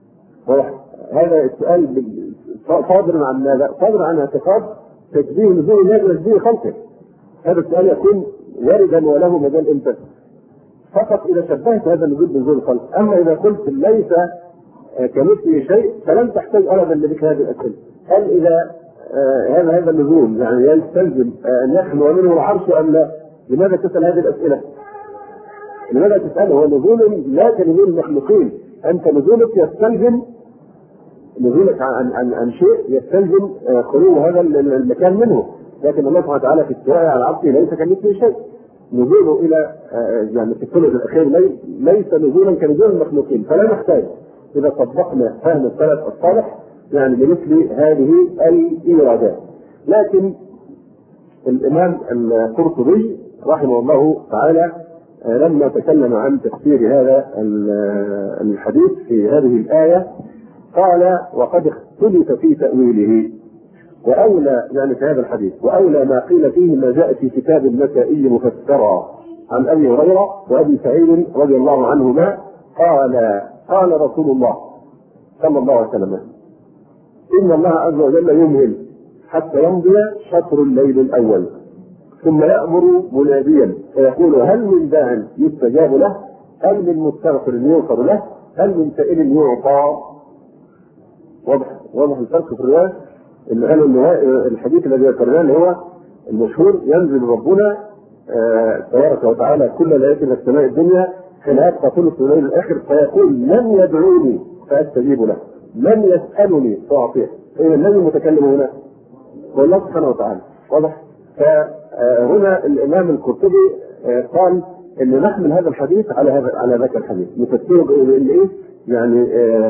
هذا السؤال صادر عن ماذا؟ صادر عن اعتقاد تشبيه نزول الله بتشبيه خلقه. هذا السؤال يكون واردا وله مجال امتى؟ فقط اذا شبهت هذا النزول بنزول الخلق. اما اذا قلت ليس كمثله شيء فلن تحتاج ابدا لذكر هذه الاسئله. هل اذا آه هذا هذا النزول يعني يستلزم ان يخلو منه العرش ام لا؟ لماذا تسال هذه الاسئله؟ لماذا تسال؟ هو نزول لا كنزول المخلوقين، انت نزولك يستلزم نزولك عن عن عن شيء يستلزم آه خلو هذا المكان منه، لكن الله سبحانه وتعالى في استواء على عرشه ليس كمثله شيء. نزوله الى آه يعني في الثلث الاخير لي ليس نزولا كنزول المخلوقين، فلا نحتاج إذا طبقنا فهم السلف الصالح يعني بمثل هذه الإيرادات. لكن الإمام القرطبي رحمه الله تعالى لما تكلم عن تفسير هذا الحديث في هذه الآية قال: وقد اختلف في تأويله، وأولى يعني في هذا الحديث وأولى ما قيل فيه ما جاء في كتاب النسائي مفسرا عن أبي هريرة وأبي سعيد رضي الله عنهما قال: قال رسول الله صلى الله عليه وسلم: إن الله عز وجل يمهل حتى يمضي شطر الليل الأول، ثم يأمر مناديا فيقول: هل من داع يستجاب له؟ هل من مستغفر يغفر له؟ هل من سائل يعطى؟ واضح واضح الفرق في الرواية. إن هذا الحديث الذي ذكرناه اللي هو المشهور: ينزل ربنا تبارك وتعالى كل ليلة إلى السماء الدنيا حين يبقى ثلث الليل الآخر فيقول: من يدعوني فأستجيب له، من يسألني فأعطيه. إذا من المتكلم هنا؟ هو الله سبحانه وتعالى. واضح؟ فهنا الإمام القرطبي قال إن نحمل هذا الحديث على هذا على ذاك الحديث، نفسره بإيه؟ يعني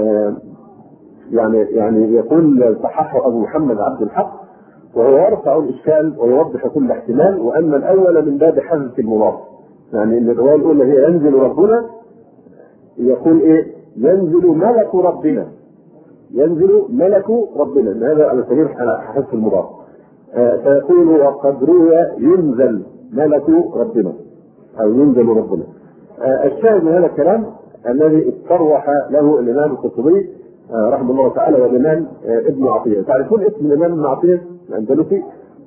يعني يعني يقول صححه أبو محمد عبد الحق، وهو يرفع الإشكال ويوضح كل احتمال، وأما الأول من باب حذف المضاف. يعني ان الروايه الاولى هي ينزل ربنا، يقول ايه؟ ينزل ملك ربنا، ينزل ملك ربنا، هذا على سبيل حذف المضاف. آه فيقول: وقد روي ينزل ملك ربنا او ينزل ربنا. آه الشاهد من هذا الكلام الذي استروح له الامام القرطبي آه رحمه الله تعالى والامام آه ابن عطيه. تعرفون اسم الامام ابن عطيه الاندلسي؟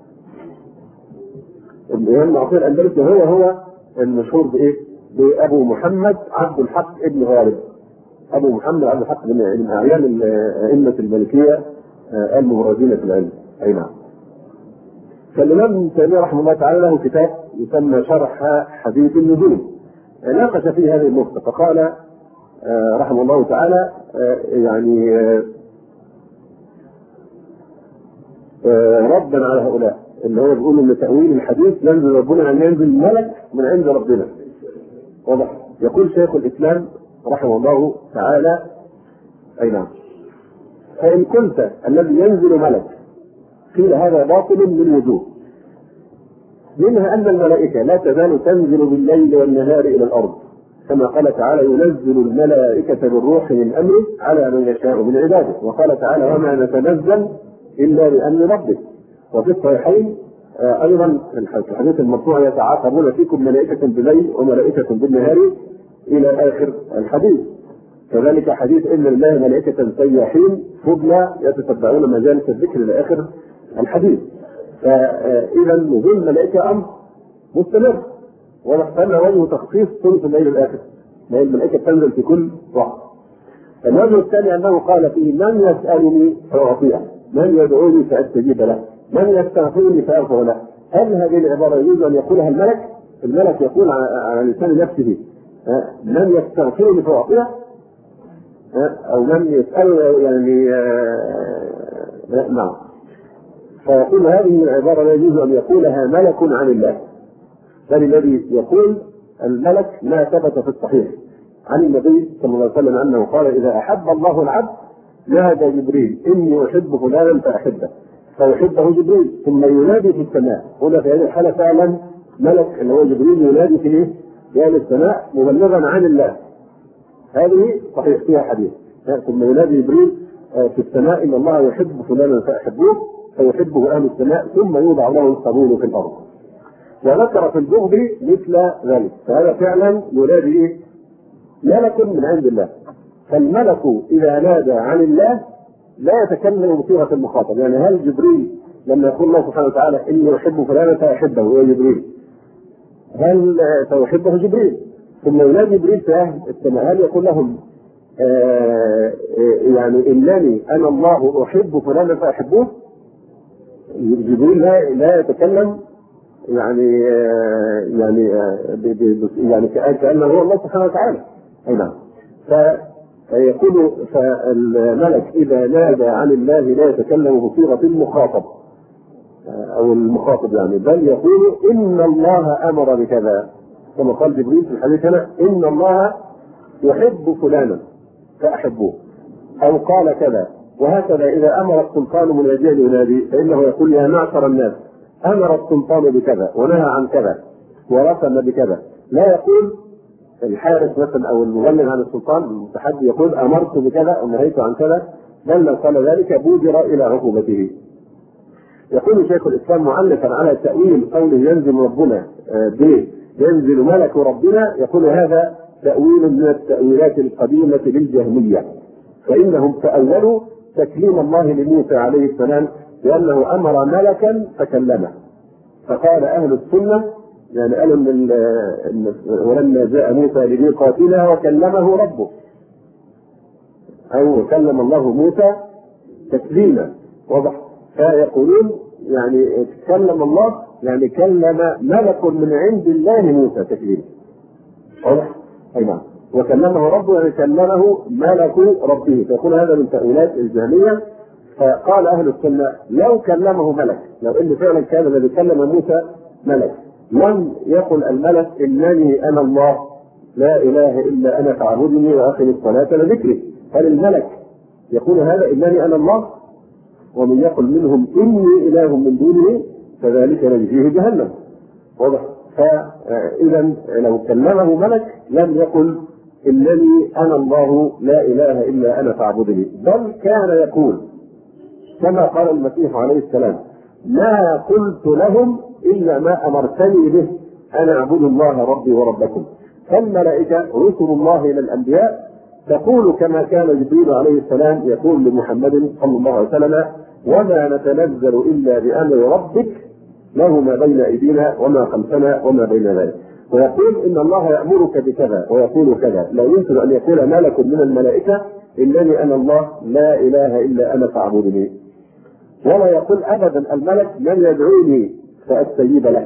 الامام ابن عطيه الاندلسي هو هو المشهور بايه؟ بابو محمد عبد الحق ابن غالب. ابو محمد عبد الحق من اعيان الائمه المالكيه المبرزين في العلم. اي نعم. فالامام ابن تيميه رحمه الله تعالى له كتاب يسمى شرح حديث النزول، ناقش فيه هذه النقطه فقال رحمه الله تعالى يعني ردا على هؤلاء اللي هو بيقول ان تاويل الحديث ينزل ربنا ان ينزل ملك من عند ربنا. واضح؟ يقول شيخ الاسلام رحمه الله تعالى: اي نعم، فان قلت الذي ينزل ملك قيل هذا باطل من وجوه، منها ان الملائكه لا تزال تنزل بالليل والنهار الى الارض، كما قال تعالى: ينزل الملائكه بالروح من امره على من يشاء من عباده، وقال تعالى: وما نتنزل الا بامر ربك. وفي الصحيحين ايضا الحديث المرفوع: يتعاقبون فيكم ملائكه بالليل وملائكه بالنهار الى اخر الحديث. كذلك حديث ان لله ملائكه سياحين فضلا يتتبعون مجالس الذكر الى اخر الحديث. فاذا نزول الملائكه امر مستمر، ونحتمل وجه تخصيص ثلث الليل الاخر، لان الملائكه تنزل في كل وقت. الوجه الثاني انه قال فيه: من يسالني فاعطيه، من يدعوني فاستجيب له، من يستغفرني فاغفر له. هل هذه العباره يجوز ان يقولها الملك؟ الملك يقول على لسان نفسه: من يستغفرني فاعطيه، او من يسال يعني نعم. فيقول هذه العباره لا يجوز ان يقولها ملك عن الله، بل الذي يقول الملك ما ثبت في الصحيح عن النبي صلى الله عليه وسلم انه قال اذا احب الله العبد نادى جبريل اني احب فلانا فاحبه فيحبه جبريل ثم ينادي في السماء. هنا في هذه الحاله فعلا ملك اللي هو جبريل ينادي في ايه؟ في اهل السماء مبلغا عن الله. هذه صحيح فيها حديث. ثم ينادي جبريل في السماء ان الله يحب فلانا فاحبوه فيحبه اهل السماء ثم يوضع له القبول في الارض. وذكر في البغض مثل ذلك. فهذا فعلا ينادي ايه؟ ملك من عند الله. فالملك اذا نادى عن الله لا يتكلم بصيغه المخاطب. يعني هل جبريل لما يقول الله سبحانه وتعالى اني احب فلانا فاحبه هو جبريل، هل سيحبه جبريل؟ ثم ينادي جبريل في اهل السماء هل يقول لهم آه يعني انني انا الله احب فلانا فاحبوه؟ جبريل لا, لا يتكلم يعني آه يعني آه يعني كانه هو الله سبحانه وتعالى. اي نعم. فيقول فالملك اذا نادى عن الله لا يتكلم بصيغه المخاطب او المخاطب يعني، بل يقول ان الله امر بكذا كما قال جبريل في الحديث هنا ان الله يحب فلانا فاحبوه او قال كذا. وهكذا اذا امر السلطان مناديا ينادي فانه يقول يا معشر الناس امر السلطان بكذا ونهى عن كذا ورسم بكذا. لا يقول الحارس مثلا او المغني عن السلطان المتحدي يقول امرت بكذا او نهيت عن كذا، بل لو قال ذلك بودر الى عقوبته. يقول شيخ الاسلام معلقا على تاويل قوله ينزل ربنا به ينزل ملك ربنا، يقول هذا تاويل من التاويلات القديمه للجهميه، فانهم تاولوا تكليم الله لموسى عليه السلام بانه امر ملكا فكلمه. فقال اهل السنه يعني قالوا ان ولما جاء موسى لميقاتنا وكلمه ربه او كلم الله موسى تكليما واضح. فيقولون يعني تكلم الله يعني كلم ملك من عند الله موسى تكليما واضح. اي نعم. وكلمه ربه يعني كلمه ملك ربه. فيقول هذا من تأويلات الجهمية. فقال اهل السنه لو كلمه ملك، لو ان فعلا كان الذي كلم موسى ملك لم يقل الملك انني انا الله لا اله الا انا فاعبدني واقم الصلاه لذكري. هل الملك يقول هذا انني انا الله؟ ومن يقل منهم اني اله من دونه فذلك نجزيه جهنم واضح. فاذا لو كلمه ملك لم يقل انني انا الله لا اله الا انا فاعبدني، بل كان يقول كما قال المسيح عليه السلام ما قلت لهم الا ما امرتني به انا اعبد الله ربي وربكم. فالملائكه رسل الله الى الانبياء تقول كما كان جبريل عليه السلام يقول لمحمد صلى الله عليه وسلم وما نتنزل الا بامر ربك له ما بين ايدينا وما خلفنا وما بين ذلك. ويقول ان الله يامرك بكذا ويقول كذا. لا يمكن ان يقول ملك من الملائكه انني انا الله لا اله الا انا فاعبدني. ولا يقول ابدا الملك من يدعوني فاستجيب له،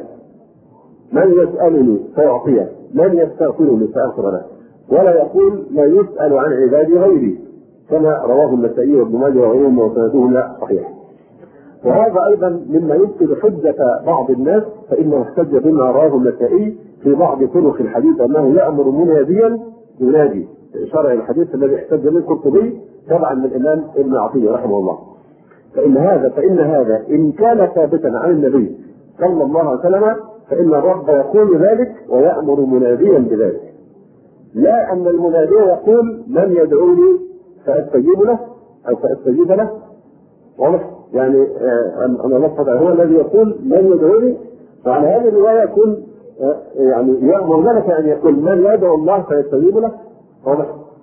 من يسالني فاعطيه، من يستغفرني فاغفر له. ولا يقول لا يسال عن عبادي غيري كما رواه النسائي وابن ماجه وغيرهم وسنده لا صحيح. وهذا ايضا مما يبطل حجه بعض الناس، فانه احتج بما رواه النسائي في بعض طرق الحديث انه يامر مناديا ينادي، شرع الحديث الذي احتج به القرطبي تبعا من الامام ابن عطيه رحمه الله. فان هذا فان هذا ان كان ثابتا عن النبي صلى الله عليه وسلم فان الرب يقول ذلك ويامر مناديا بذلك، لا ان المنادي يقول من يدعوني فاستجيب له او فاستجيب له واضح. يعني آه انا لفظ هو الذي يقول من يدعوني. فعلى هذه الروايه يكون آه يعني يامر ملك ان يقول من يدعو الله فيستجيب له واضح.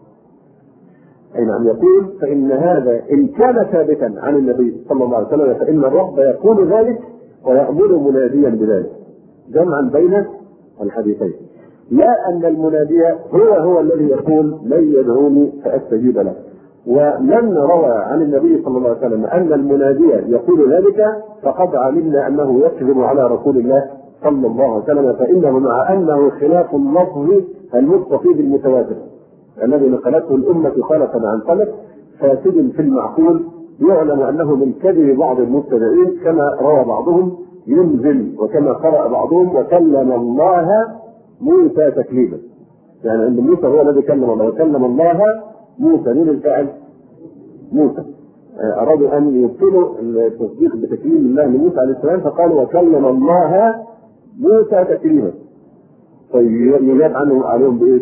اي نعم. يقول فان هذا ان كان ثابتا عن النبي صلى الله عليه وسلم فان الرب يقول ذلك ويامر مناديا بذلك، جمعا بين الحديثين. لا ان المنادي هو هو الذي يقول من يدعوني فاستجيب له. ومن روى عن النبي صلى الله عليه وسلم ان المنادي يقول ذلك فقد علمنا انه يكذب على رسول الله صلى الله عليه وسلم، فانه مع انه خلاف اللفظ المستفيض المتواتر الذي نقلته الامه خلفا عن خلف فاسد في المعقول، يعلم انه من كذب بعض المبتدعين كما روى بعضهم ينزل وكما قرأ بعضهم وكلم الله موسى تكليما. يعني ان موسى هو الذي كلم الله، وكلم الله موسى. مين الفاعل؟ موسى. ارادوا ان يبطلوا التصديق بتكليم الله لموسى عليه السلام فقالوا وكلم الله موسى تكليما. طيب يجاب عنه عليهم بايه؟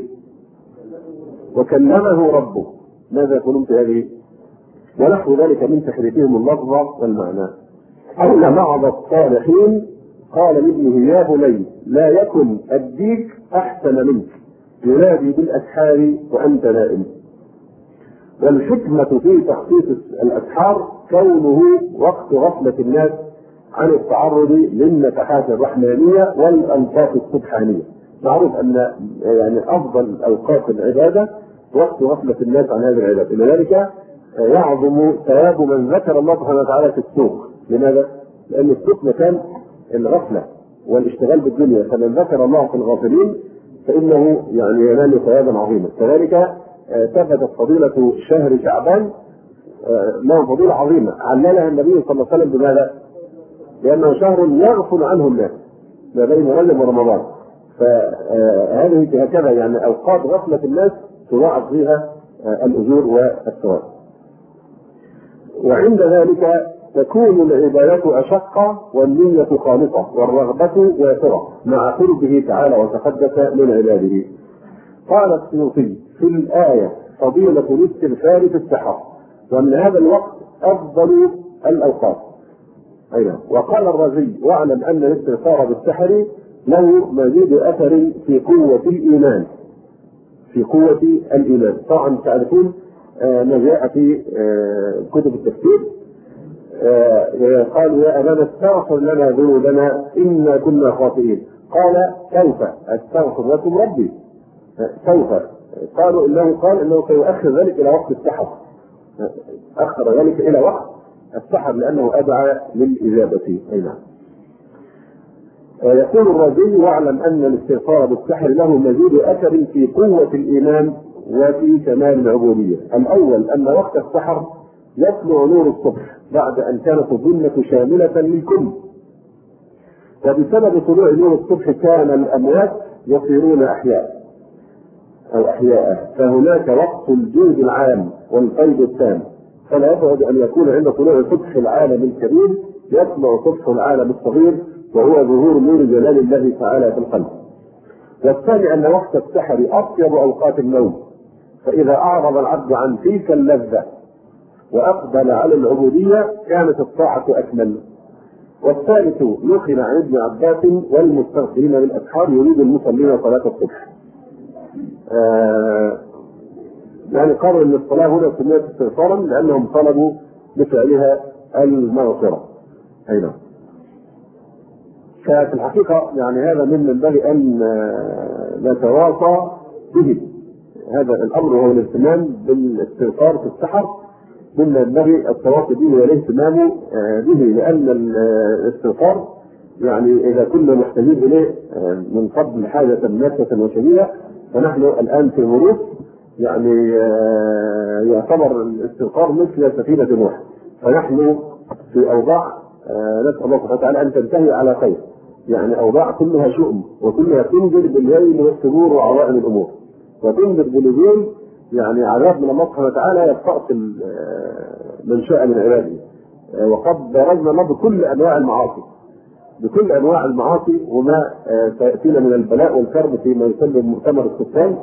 وكلمه ربه. ماذا يقولون في هذه؟ ونحو ذلك من تحريفهم اللفظ والمعنى. أن بعض الصالحين قال لابنه يا بني لا يكن الديك أحسن منك ينادي بالأسحار وأنت نائم. والحكمة في تخصيص الأسحار كونه وقت غفلة الناس عن التعرض للنفحات الرحمانية والأنفاس السبحانية. معروف أن يعني أفضل أوقات العبادة وقت غفلة الناس عن هذه العبادة، لذلك يعظم ثواب من ذكر الله سبحانه وتعالى في السوق. لماذا؟ لأن السوق مكان الغفلة والاشتغال بالدنيا، فمن ذكر الله في الغافلين فإنه يعني ينال ثوابا عظيما. كذلك ثبتت فضيلة شهر شعبان له فضيلة عظيمة عللها النبي صلى الله عليه وسلم بماذا؟ لأنه شهر يغفل عنه الناس ما بين رجب ورمضان. فهذه هكذا يعني أوقات غفلة الناس تضاعف فيها الأجور والثواب. وعند ذلك تكون العبادات أشق والنية خالصة والرغبة وافرة مع قربه تعالى وتقدس من عباده. قال السيوطي في الآية فضيلة الاستغفار في السحر، وأن هذا الوقت أفضل الأوقات. أيضا وقال الرازي واعلم أن الاستغفار بالسحر له مزيد أثر في قوة الإيمان. في قوة الإيمان. طبعا تعرفون ما جاء في كتب التفسير قالوا يا أبانا استغفر لنا ذنوبنا إنا كنا خاطئين. قال سوف أستغفر لكم ربي. سوف قالوا إنه قال إنه سيؤخر ذلك إلى وقت السحر. أخر ذلك إلى وقت السحر لأنه أدعى للإجابة. أي نعم. يقول الرازي واعلم أن الاستغفار بالسحر له مزيد أثر في قوة الإيمان وفي كمال العبودية. الأول أن وقت السحر يطلع نور الصبح بعد أن كانت الظلمة شاملة للكل، وبسبب طلوع نور الصبح كان الأموات يصيرون أحياء أو أحياء، فهناك وقت الجود العام والفيض التام. فلا يبعد أن يكون عند طلوع صبح العالم الكبير يطلع صبح العالم الصغير، وهو ظهور نور جلال الله تعالى في القلب. والثاني أن وقت السحر أطيب أوقات النوم، فإذا أعرض العبد عن تلك اللذة وأقبل على العبودية كانت الطاعة أكمل. والثالث نقل عن ابن عباس والمستغفرين بالأسحار يريد المصلين صلاة الصبح. آه يعني قالوا أن الصلاة هنا سميت استغفارا لأنهم طلبوا بفعلها المغفرة. أيضا ففي الحقيقة يعني هذا من ينبغي أن نتواصى به. هذا الأمر هو الاهتمام بالاستغفار في السحر، مما ينبغي التواصي به والاهتمام به، لأن الاستغفار يعني إذا كنا محتاجين إليه من قبل حاجة ماسة وشديدة، فنحن الآن في ظروف يعني يعتبر الاستغفار مثل سفينة نوح، فنحن في أوضاع نسأل الله سبحانه وتعالى أن تنتهي على خير. يعني أوضاع كلها شؤم وكلها تنذر بالليل والسرور وعوائم الأمور، وتنذر بالليل يعني عذاب من الله سبحانه وتعالى يستأصل من شاء من عباده. وقد درجنا الله بكل أنواع المعاصي بكل أنواع المعاصي وما سيأتينا من البلاء والكرب فيما يسمى مؤتمر السكان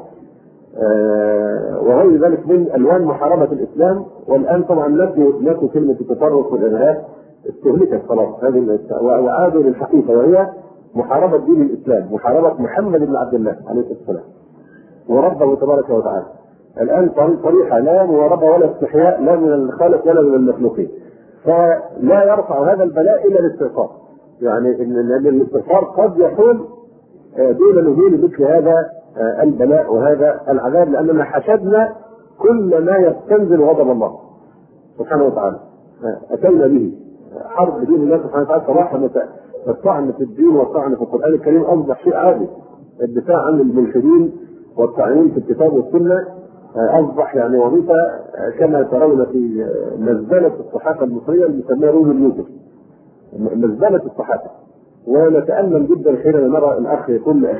وغير ذلك من ألوان محاربة الإسلام. والآن طبعا نسوا كلمة التطرف والإرهاب، استهلكت خلاص هذه وعادوا للحقيقة، وهي محاربة دين الإسلام، محاربة محمد بن عبد الله عليه السلام وربه تبارك وتعالى. الآن صريحة لا مواربة ولا استحياء لا من الخالق ولا من المخلوقين، فلا يرفع هذا البلاء إلا الاستغفار. يعني إن الاستغفار قد يحول دون نزول مثل هذا البلاء وهذا العذاب، لأننا حشدنا كل ما يستنزل غضب الله سبحانه وتعالى أتينا به. حرب دين الله سبحانه وتعالى صراحة الطعن في الدين والطعن في القرآن الكريم أصبح شيء عادي. الدفاع عن الملحدين والتعيين في الكتاب والسنة أصبح يعني وظيفة كما ترون في مزبلة الصحافة المصرية المسمى روز اليوسف، مزبلة الصحافة. ونتألم جدا حينما نرى الأخ يقول لأخيه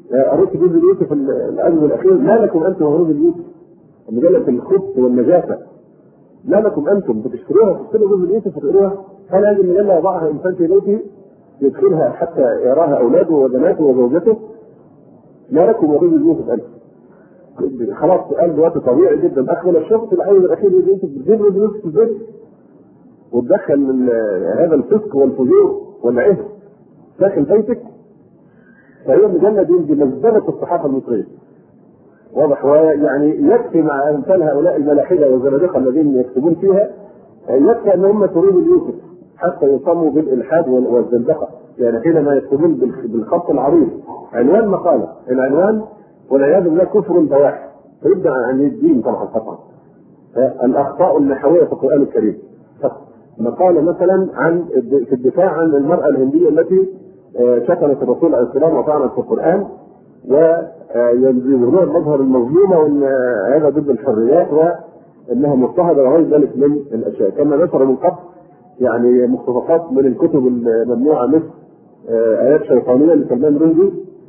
قريت جزء يوسف الأجل الأخير، ما لكم أنتم وهروب يوسف، مجلة الخبث والنجاسة، ما لكم أنتم بتشتروها تشتروا جزء يوسف وتقروها؟ هل هذه المجلة يضعها إنسان في بيته يدخلها حتى يراها أولاده وبناته وزوجته؟ ما لكم وهروب يوسف أنتم؟ خلاص قال دلوقتي طبيعي جدا أخذ الشخص الأول الأخير يوسف بتجيب جزء يوسف في البيت وتدخل من هذا الفسق والفجور والعهد داخل بيتك. فهي المجلة دي بمزدلة الصحافة المصرية، واضح. ويعني يكفي مع أمثال هؤلاء الملاحدة والزنادقة الذين يكتبون فيها، يكفي أن هم تريد اليوسف حتى يصموا بالإلحاد والزندقة. يعني حينما يكتبون بالخط العريض عنوان مقالة، العنوان والعياذ بالله كفر بواح، فيبدأ عن الدين طبعا قطعا. الأخطاء النحوية في القرآن الكريم، مقالة مثلا عن في الدفاع عن المرأة الهندية التي شتمت الرسول عليه السلام وطعنت في القرآن، ويظهرون المظهر المظلومة وان هذا ضد الحريات وانها مضطهدة وغير ذلك من الاشياء. كما نشر من قبل يعني مقتطفات من الكتب الممنوعة مثل آيات شيطانية لسلمان رشدي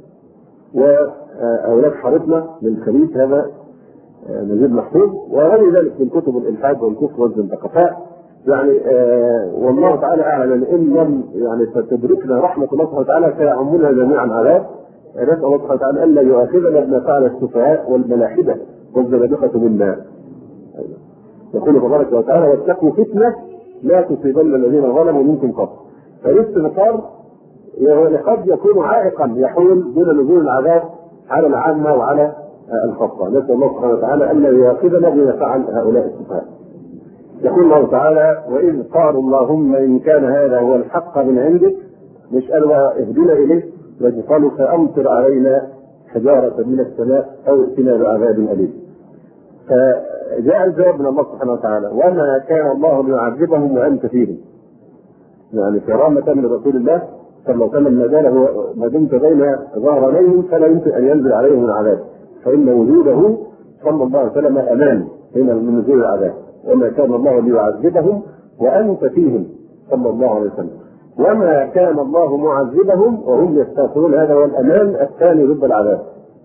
وأولاد حارتنا للخليج هذا نجيب محفوظ وغير ذلك من كتب الإلحاد والكفر والزندقة. يعني آه والله تعالى اعلم ان لم يعني تدركنا رحمه الله سبحانه وتعالى سيعمنا جميعا عذاب. نسال الله سبحانه وتعالى الا يؤاخذنا بما فعل السفهاء والملاحده والزنادقه منا. يقول تبارك وتعالى: واتقوا فتنه لا تصيبن الذين ظلموا منكم خاصه. فالاستغفار قد يكون عائقا يحول دون نزول العذاب على العامه وعلى الخاصه. نسال الله سبحانه وتعالى الا يؤاخذنا بما فعل هؤلاء السفهاء. يقول الله تعالى: وإذ قالوا اللهم إن كان هذا هو الحق من عندك، مش قالوا اهدنا إليه، بل قالوا فأمطر علينا حجارة من السماء أو ائتنا بعذاب أليم. فجاء الجواب من الله سبحانه وتعالى: وما كان الله ليعذبهم وأنت فيهم. يعني كرامة من رسول الله صلى الله عليه وسلم ما دام ما دمت بين ظهرانيهم فلا يمكن أن ينزل عليهم العذاب، فإن وجوده صلى الله عليه وسلم أمان من نزول العذاب. وما كان الله ليعذبهم وأنت فيهم صلى الله عليه وسلم، وما كان الله معذبهم وهم يستغفرون. هذا هو الأمان الثاني ضد العذاب.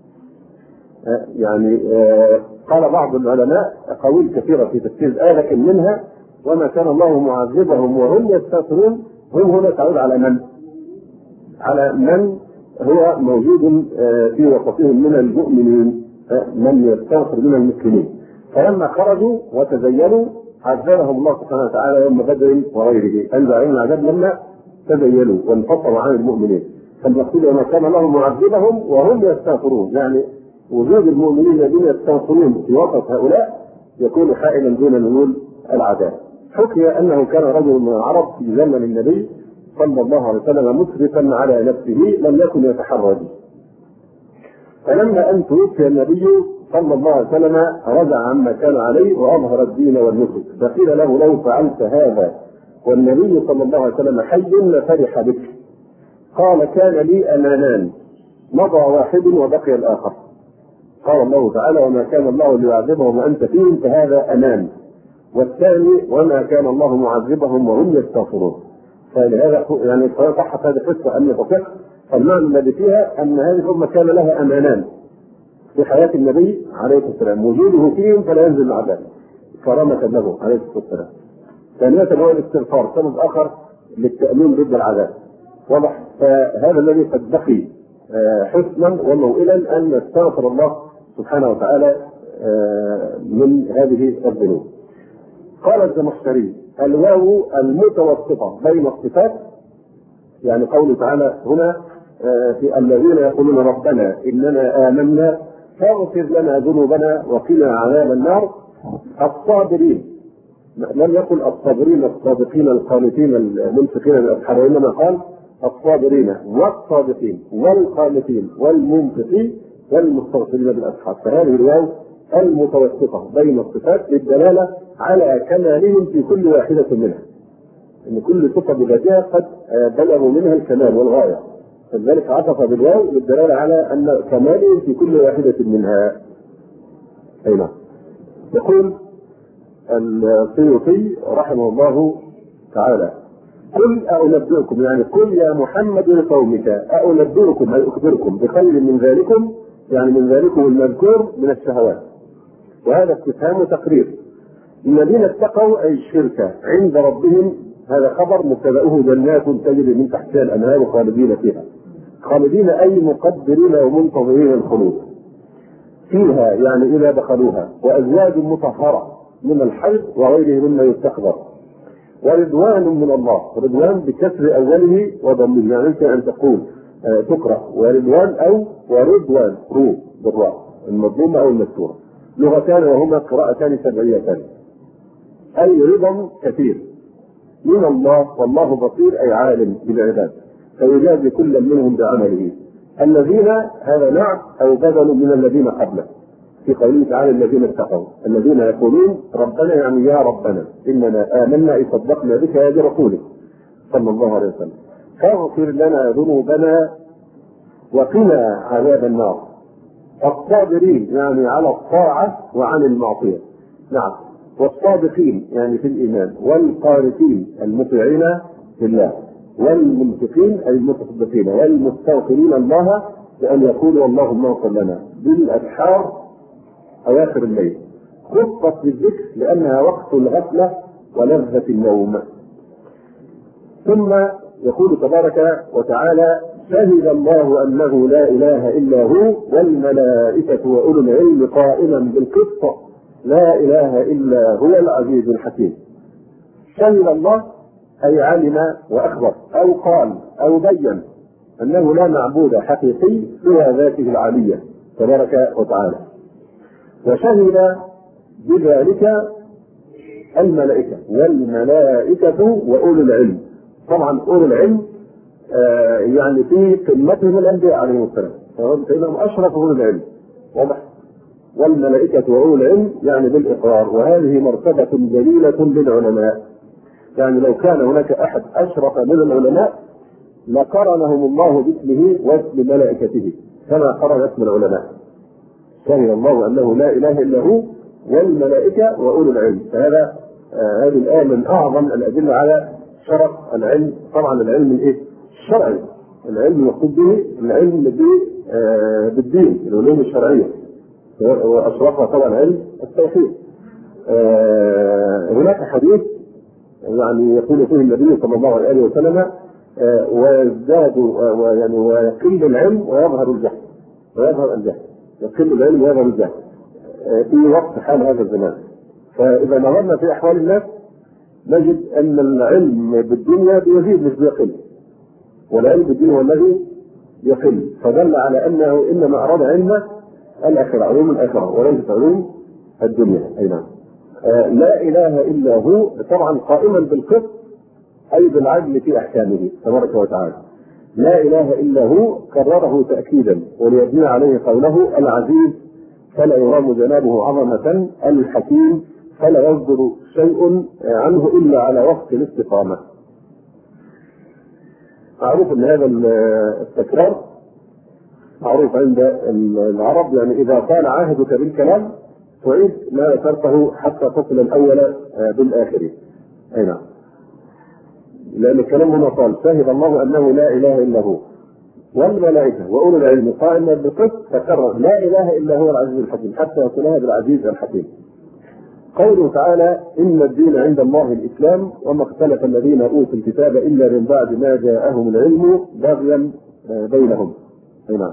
يعني قال بعض العلماء أقاويل كثيرة في تفسير الآية، لكن منها وما كان الله معذبهم وهم يستغفرون، هم هنا تعود على من؟ على من هو موجود في وسطهم من المؤمنين، من يستغفر من المسلمين. فلما خرجوا وتزينوا عذبهم الله سبحانه وتعالى يوم بدر وغيره، انزل عليهم العذاب لما تزينوا وانفصلوا عن المؤمنين. فالمقصود وما كان الله معذبهم وهم يستغفرون، يعني وجود المؤمنين الذين يستغفرون في وسط هؤلاء يكون حائلا دون نزول العذاب. حكي انه كان رجل من العرب في زمن النبي صلى الله عليه وسلم مسرفا على نفسه لم يكن يتحرج، فلما ان توفي النبي صلى الله عليه وسلم رجع عما كان عليه واظهر الدين والنصح، فقيل له: لو فعلت هذا والنبي صلى الله عليه وسلم حي لفرح بك. قال: كان لي امانان، مضى واحد وبقي الاخر. قال الله تعالى: وما كان الله ليعذبهم وانت فيهم، فهذا امان. والثاني: وما كان الله معذبهم وهم يستغفرون. فلهذا يعني صحت هذه القصه ان تصح. المعنى الذي فيها ان هذه الامه كان لها امانان في حياة النبي عليه الصلاة والسلام، وجوده فيهم فلا ينزل العذاب كرامة له عليه الصلاة والسلام. ثانية هو الاستغفار، سبب آخر للتأمين ضد العذاب. واضح؟ فهذا الذي قد بقي حسنا وموئلا أن نستغفر الله سبحانه وتعالى من هذه الذنوب. قال الزمخشري: الواو المتوسطة بين الصفات، يعني قوله تعالى هنا في الذين يقولون ربنا إننا آمنا فاغفر لنا ذنوبنا وقنا عذاب النار الصابرين. لم يقل الصابرين الصادقين القانتين المنفقين الأسحار، وإنما قال الصابرين والصادقين والقانتين والمنفقين والمستغفرين بالأسحار. فهذه الواو المتوسطة بين الصفات للدلالة على كمالهم في كل واحدة منها، إن كل صفة بذاتها قد بلغوا منها الكمال والغاية، فلذلك عطف بالواو للدلالة على أن كمالهم في كل واحدة منها. أيضا يقول السيوطي رحمه الله تعالى: قل أنبئكم، يعني قل يا محمد لقومك أنبئكم أي أخبركم بخير من ذلكم، يعني من ذلكم المذكور من الشهوات. وهذا استفهام تقرير. الذين اتقوا أي الشرك عند ربهم، هذا خبر مبتدأه جنات تجري من تحتها الأنهار خالدين فيها. خالدين أي مقدرين ومنتظرين الخلود فيها، يعني إذا دخلوها، وأزواج مطهرة من الحيض وغيره مما يستحضر، ورضوان من الله. رضوان بكسر أوله وضمه، يعني أنت أن تقول آه تقرأ ورضوان أو ورضوان، رو بالراء المضمومة أو المكسورة، لغتان وهما قراءتان سبعيتان، أي رضا كثير من الله، والله بصير أي عالم بالعباد، فيجازي كل منهم بعمله. الذين هذا نعت أو بدل من الذين قبله، في قوله تعالى الذين اتقوا، الذين يقولون ربنا، يعني يا ربنا إننا آمنا أي صدقنا بك يا برسولك صلى الله عليه وسلم، فاغفر لنا ذنوبنا وقنا عذاب النار. الصابرين يعني على الطاعة وعن المعصية، نعم، والصادقين يعني في الإيمان، والقانتين المطيعين لله، والمنفقين أي المتصدقين، والمستغفرين الله بأن يقولوا اللهم اغفر لنا بالأسحار أواخر الليل، خصت بالذكر لأنها وقت الغفلة ولذة النوم. ثم يقول تبارك وتعالى شهد الله أنه لا إله إلا هو والملائكة وأولو العلم قائما بالقسط لا إله إلا هو العزيز الحكيم. شهد الله أي علم وأخبر أو قال أو بين أنه لا معبود حقيقي سوى ذاته العالية تبارك وتعالى. وشهد بذلك الملائكة والملائكة وأولو العلم. طبعا أولو العلم آه يعني في قمتهم الأنبياء عليهم السلام، فإنهم أشرف أولو العلم، واضح. والملائكة وأولو العلم يعني بالإقرار، وهذه مرتبة جليلة للعلماء. يعني لو كان هناك أحد أشرف من العلماء لقرنهم الله باسمه واسم ملائكته كما قرن اسم العلماء. شهد الله أنه لا إله إلا هو والملائكة وأولو العلم. فهذا آه هذه الآية من أعظم الأدلة على شرف العلم. طبعا العلم الإيه؟ الشرعي، العلم يقصد به العلم آه بالدين، العلوم الشرعية، وأشرفها طبعا علم التوحيد. آه هناك حديث يعني يقول فيه النبي صلى الله عليه وسلم آه ويزداد ويعني ويقل العلم ويظهر الجهل، ويظهر الجهل، يقل العلم ويظهر الجهل آه في وقت حال هذا الزمان. فإذا نظرنا في أحوال الناس نجد أن العلم بالدنيا بيزيد مش بيقل، والعلم بالدين هو الذي يقل، فدل على أنه إنما أراد علم الآخرة، علوم الآخرة وليس علوم الدنيا. أي نعم. آه لا إله إلا هو، طبعا قائما بالقسط أي بالعدل في أحكامه تبارك وتعالى. لا إله إلا هو كرره تأكيدا وليبني عليه قوله العزيز فلا يرام جنابه عظمة، الحكيم فلا يصدر شيء عنه إلا على وفق الاستقامة. معروف أن هذا التكرار معروف عند العرب، يعني إذا كان عهدك بالكلام تعيد ما ذكرته حتى تصل الأول بالآخر. أي نعم. لأن الكلام هنا قال شهد الله أنه لا إله إلا هو والملائكة وأولو العلم قائما بالقسط، تكرر لا إله إلا هو العزيز الحكيم حتى يصلها بالعزيز الحكيم. قوله تعالى إن الدين عند الله الإسلام وما اختلف الذين أوتوا الكتاب إلا من بعد ما جاءهم العلم بغيا بينهم. أي نعم.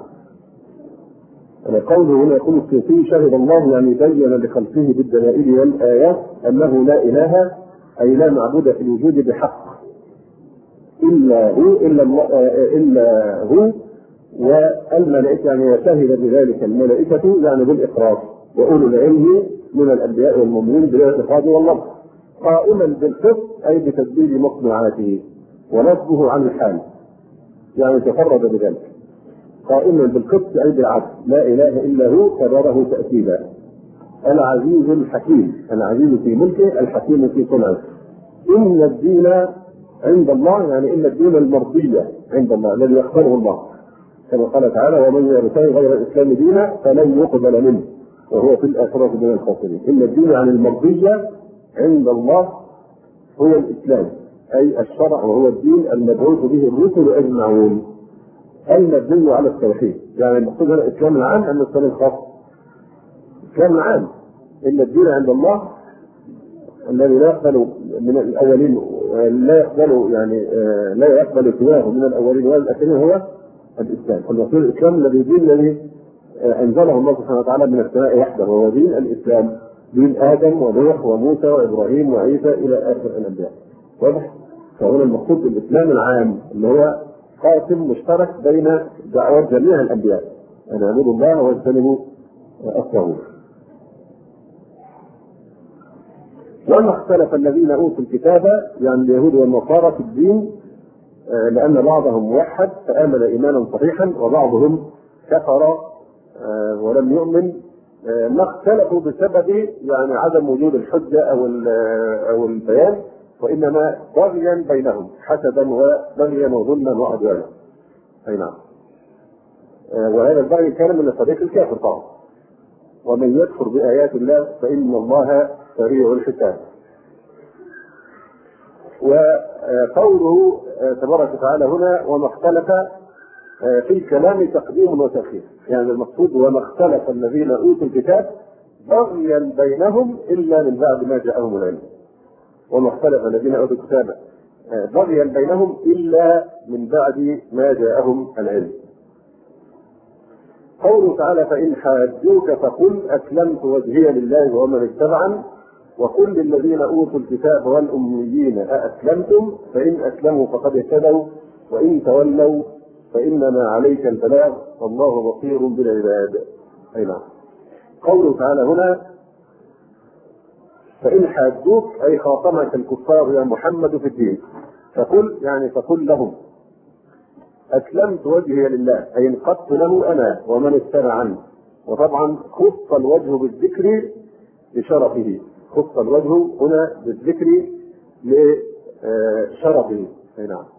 قوله هنا يقول السيوطي شهد الله يعني بين لخلقه بالدلائل والآيات أنه لا إله أي لا معبود في الوجود بحق إلا هو إلا, إلا هو. والملائكة يعني شهد بذلك الملائكة يعني بالإقرار، وأولو العلم من الأنبياء والمؤمنين بالاعتقاد والله، قائما بالقسط أي بتدبير مصنوعاته ونصبه عن الحال، يعني تفرد بذلك. قائما بالقسط أي بالعدل، لا إله إلا هو كرره تأكيدا. العزيز الحكيم، العزيز في ملكه الحكيم في صنعه. إن الدين عند الله يعني إن الدين المرضية عند الله الذي يختاره الله، كما قال تعالى ومن يبتغي غير الإسلام دينا فلن يقبل منه وهو في الآخرة من الخاسرين. إن الدين عن المرضية عند الله هو الإسلام، أي الشرع وهو الدين المبعوث به الرسل أجمعون المبني على التوحيد. يعني المقصود هنا الإسلام العام أم الإسلام الخاص؟ الإسلام العام. إن الدين عند الله الذي لا يقبل من الأولين لا يقبل يعني لا يقبل سواه من الأولين والآخرين هو الإسلام. المقصود الإسلام الذي دين الذي أنزله الله سبحانه وتعالى من السماء وحده، وهو دين الإسلام، دين آدم ونوح وموسى وإبراهيم وعيسى إلى آخر الأنبياء. واضح؟ فهنا المقصود بالإسلام العام اللي هو قاسم مشترك بين دعوات جميع الأنبياء أن اعبدوا الله واجتنبوا الطاغوت. وما اختلف الذين أوتوا الكتاب يعني اليهود والنصارى في الدين لأن بعضهم موحد فآمن إيمانا صحيحا وبعضهم كفر ولم يؤمن، ما اختلفوا بسبب يعني عدم وجود الحجة أو أو البيان، وإنما بغيا بينهم حسدا وبغيا وظلما وعدوانا. أي نعم. وهذا البغي كان من طريق الكافر طبعا. ومن يكفر بآيات الله فإن الله سريع الحساب. وقوله تبارك وتعالى هنا وما اختلف في الكلام تقديم وتأخير، يعني المقصود وما اختلف الذين أوتوا الكتاب بغيا بينهم إلا من بعد ما جاءهم العلم. وما اختلف الذين أوتوا الكتاب بغيا بينهم إلا من بعد ما جاءهم العلم. قوله تعالى فإن حاجوك فقل أسلمت وجهي لله ومن اتبعني وقل للذين أوتوا الكتاب والأميين أأسلمتم فإن أسلموا فقد اهتدوا وإن تولوا فإنما عليك البلاغ والله بصير بالعباد. أي نعم. قوله تعالى هنا فإن حاجوك أي خاصمك الكفار يا محمد في الدين فقل يعني فقل لهم أسلمت وجهي لله أي انقدت له أنا ومن اتبعني. وطبعا خص الوجه بالذكر لشرفه، خص الوجه هنا بالذكر لشرفه. أي نعم.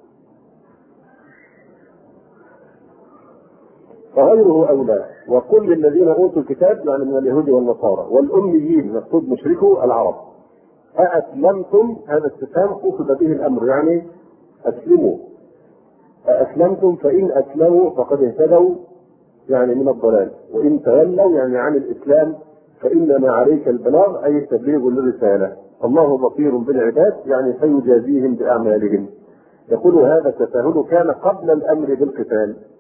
فغيره أولى. وقل للذين أوتوا الكتاب يعني من اليهود والنصارى والأميين مقصود مشركوا العرب أأسلمتم، هذا استفهام قصد به الأمر يعني أسلموا. أأسلمتم فإن أسلموا فقد اهتدوا يعني من الضلال وإن تولوا يعني عن الإسلام فإنما عليك البلاغ أي التبليغ للرسالة. الله بصير بالعباد يعني سيجازيهم بأعمالهم. يقول هذا التساهل كان قبل الأمر بالقتال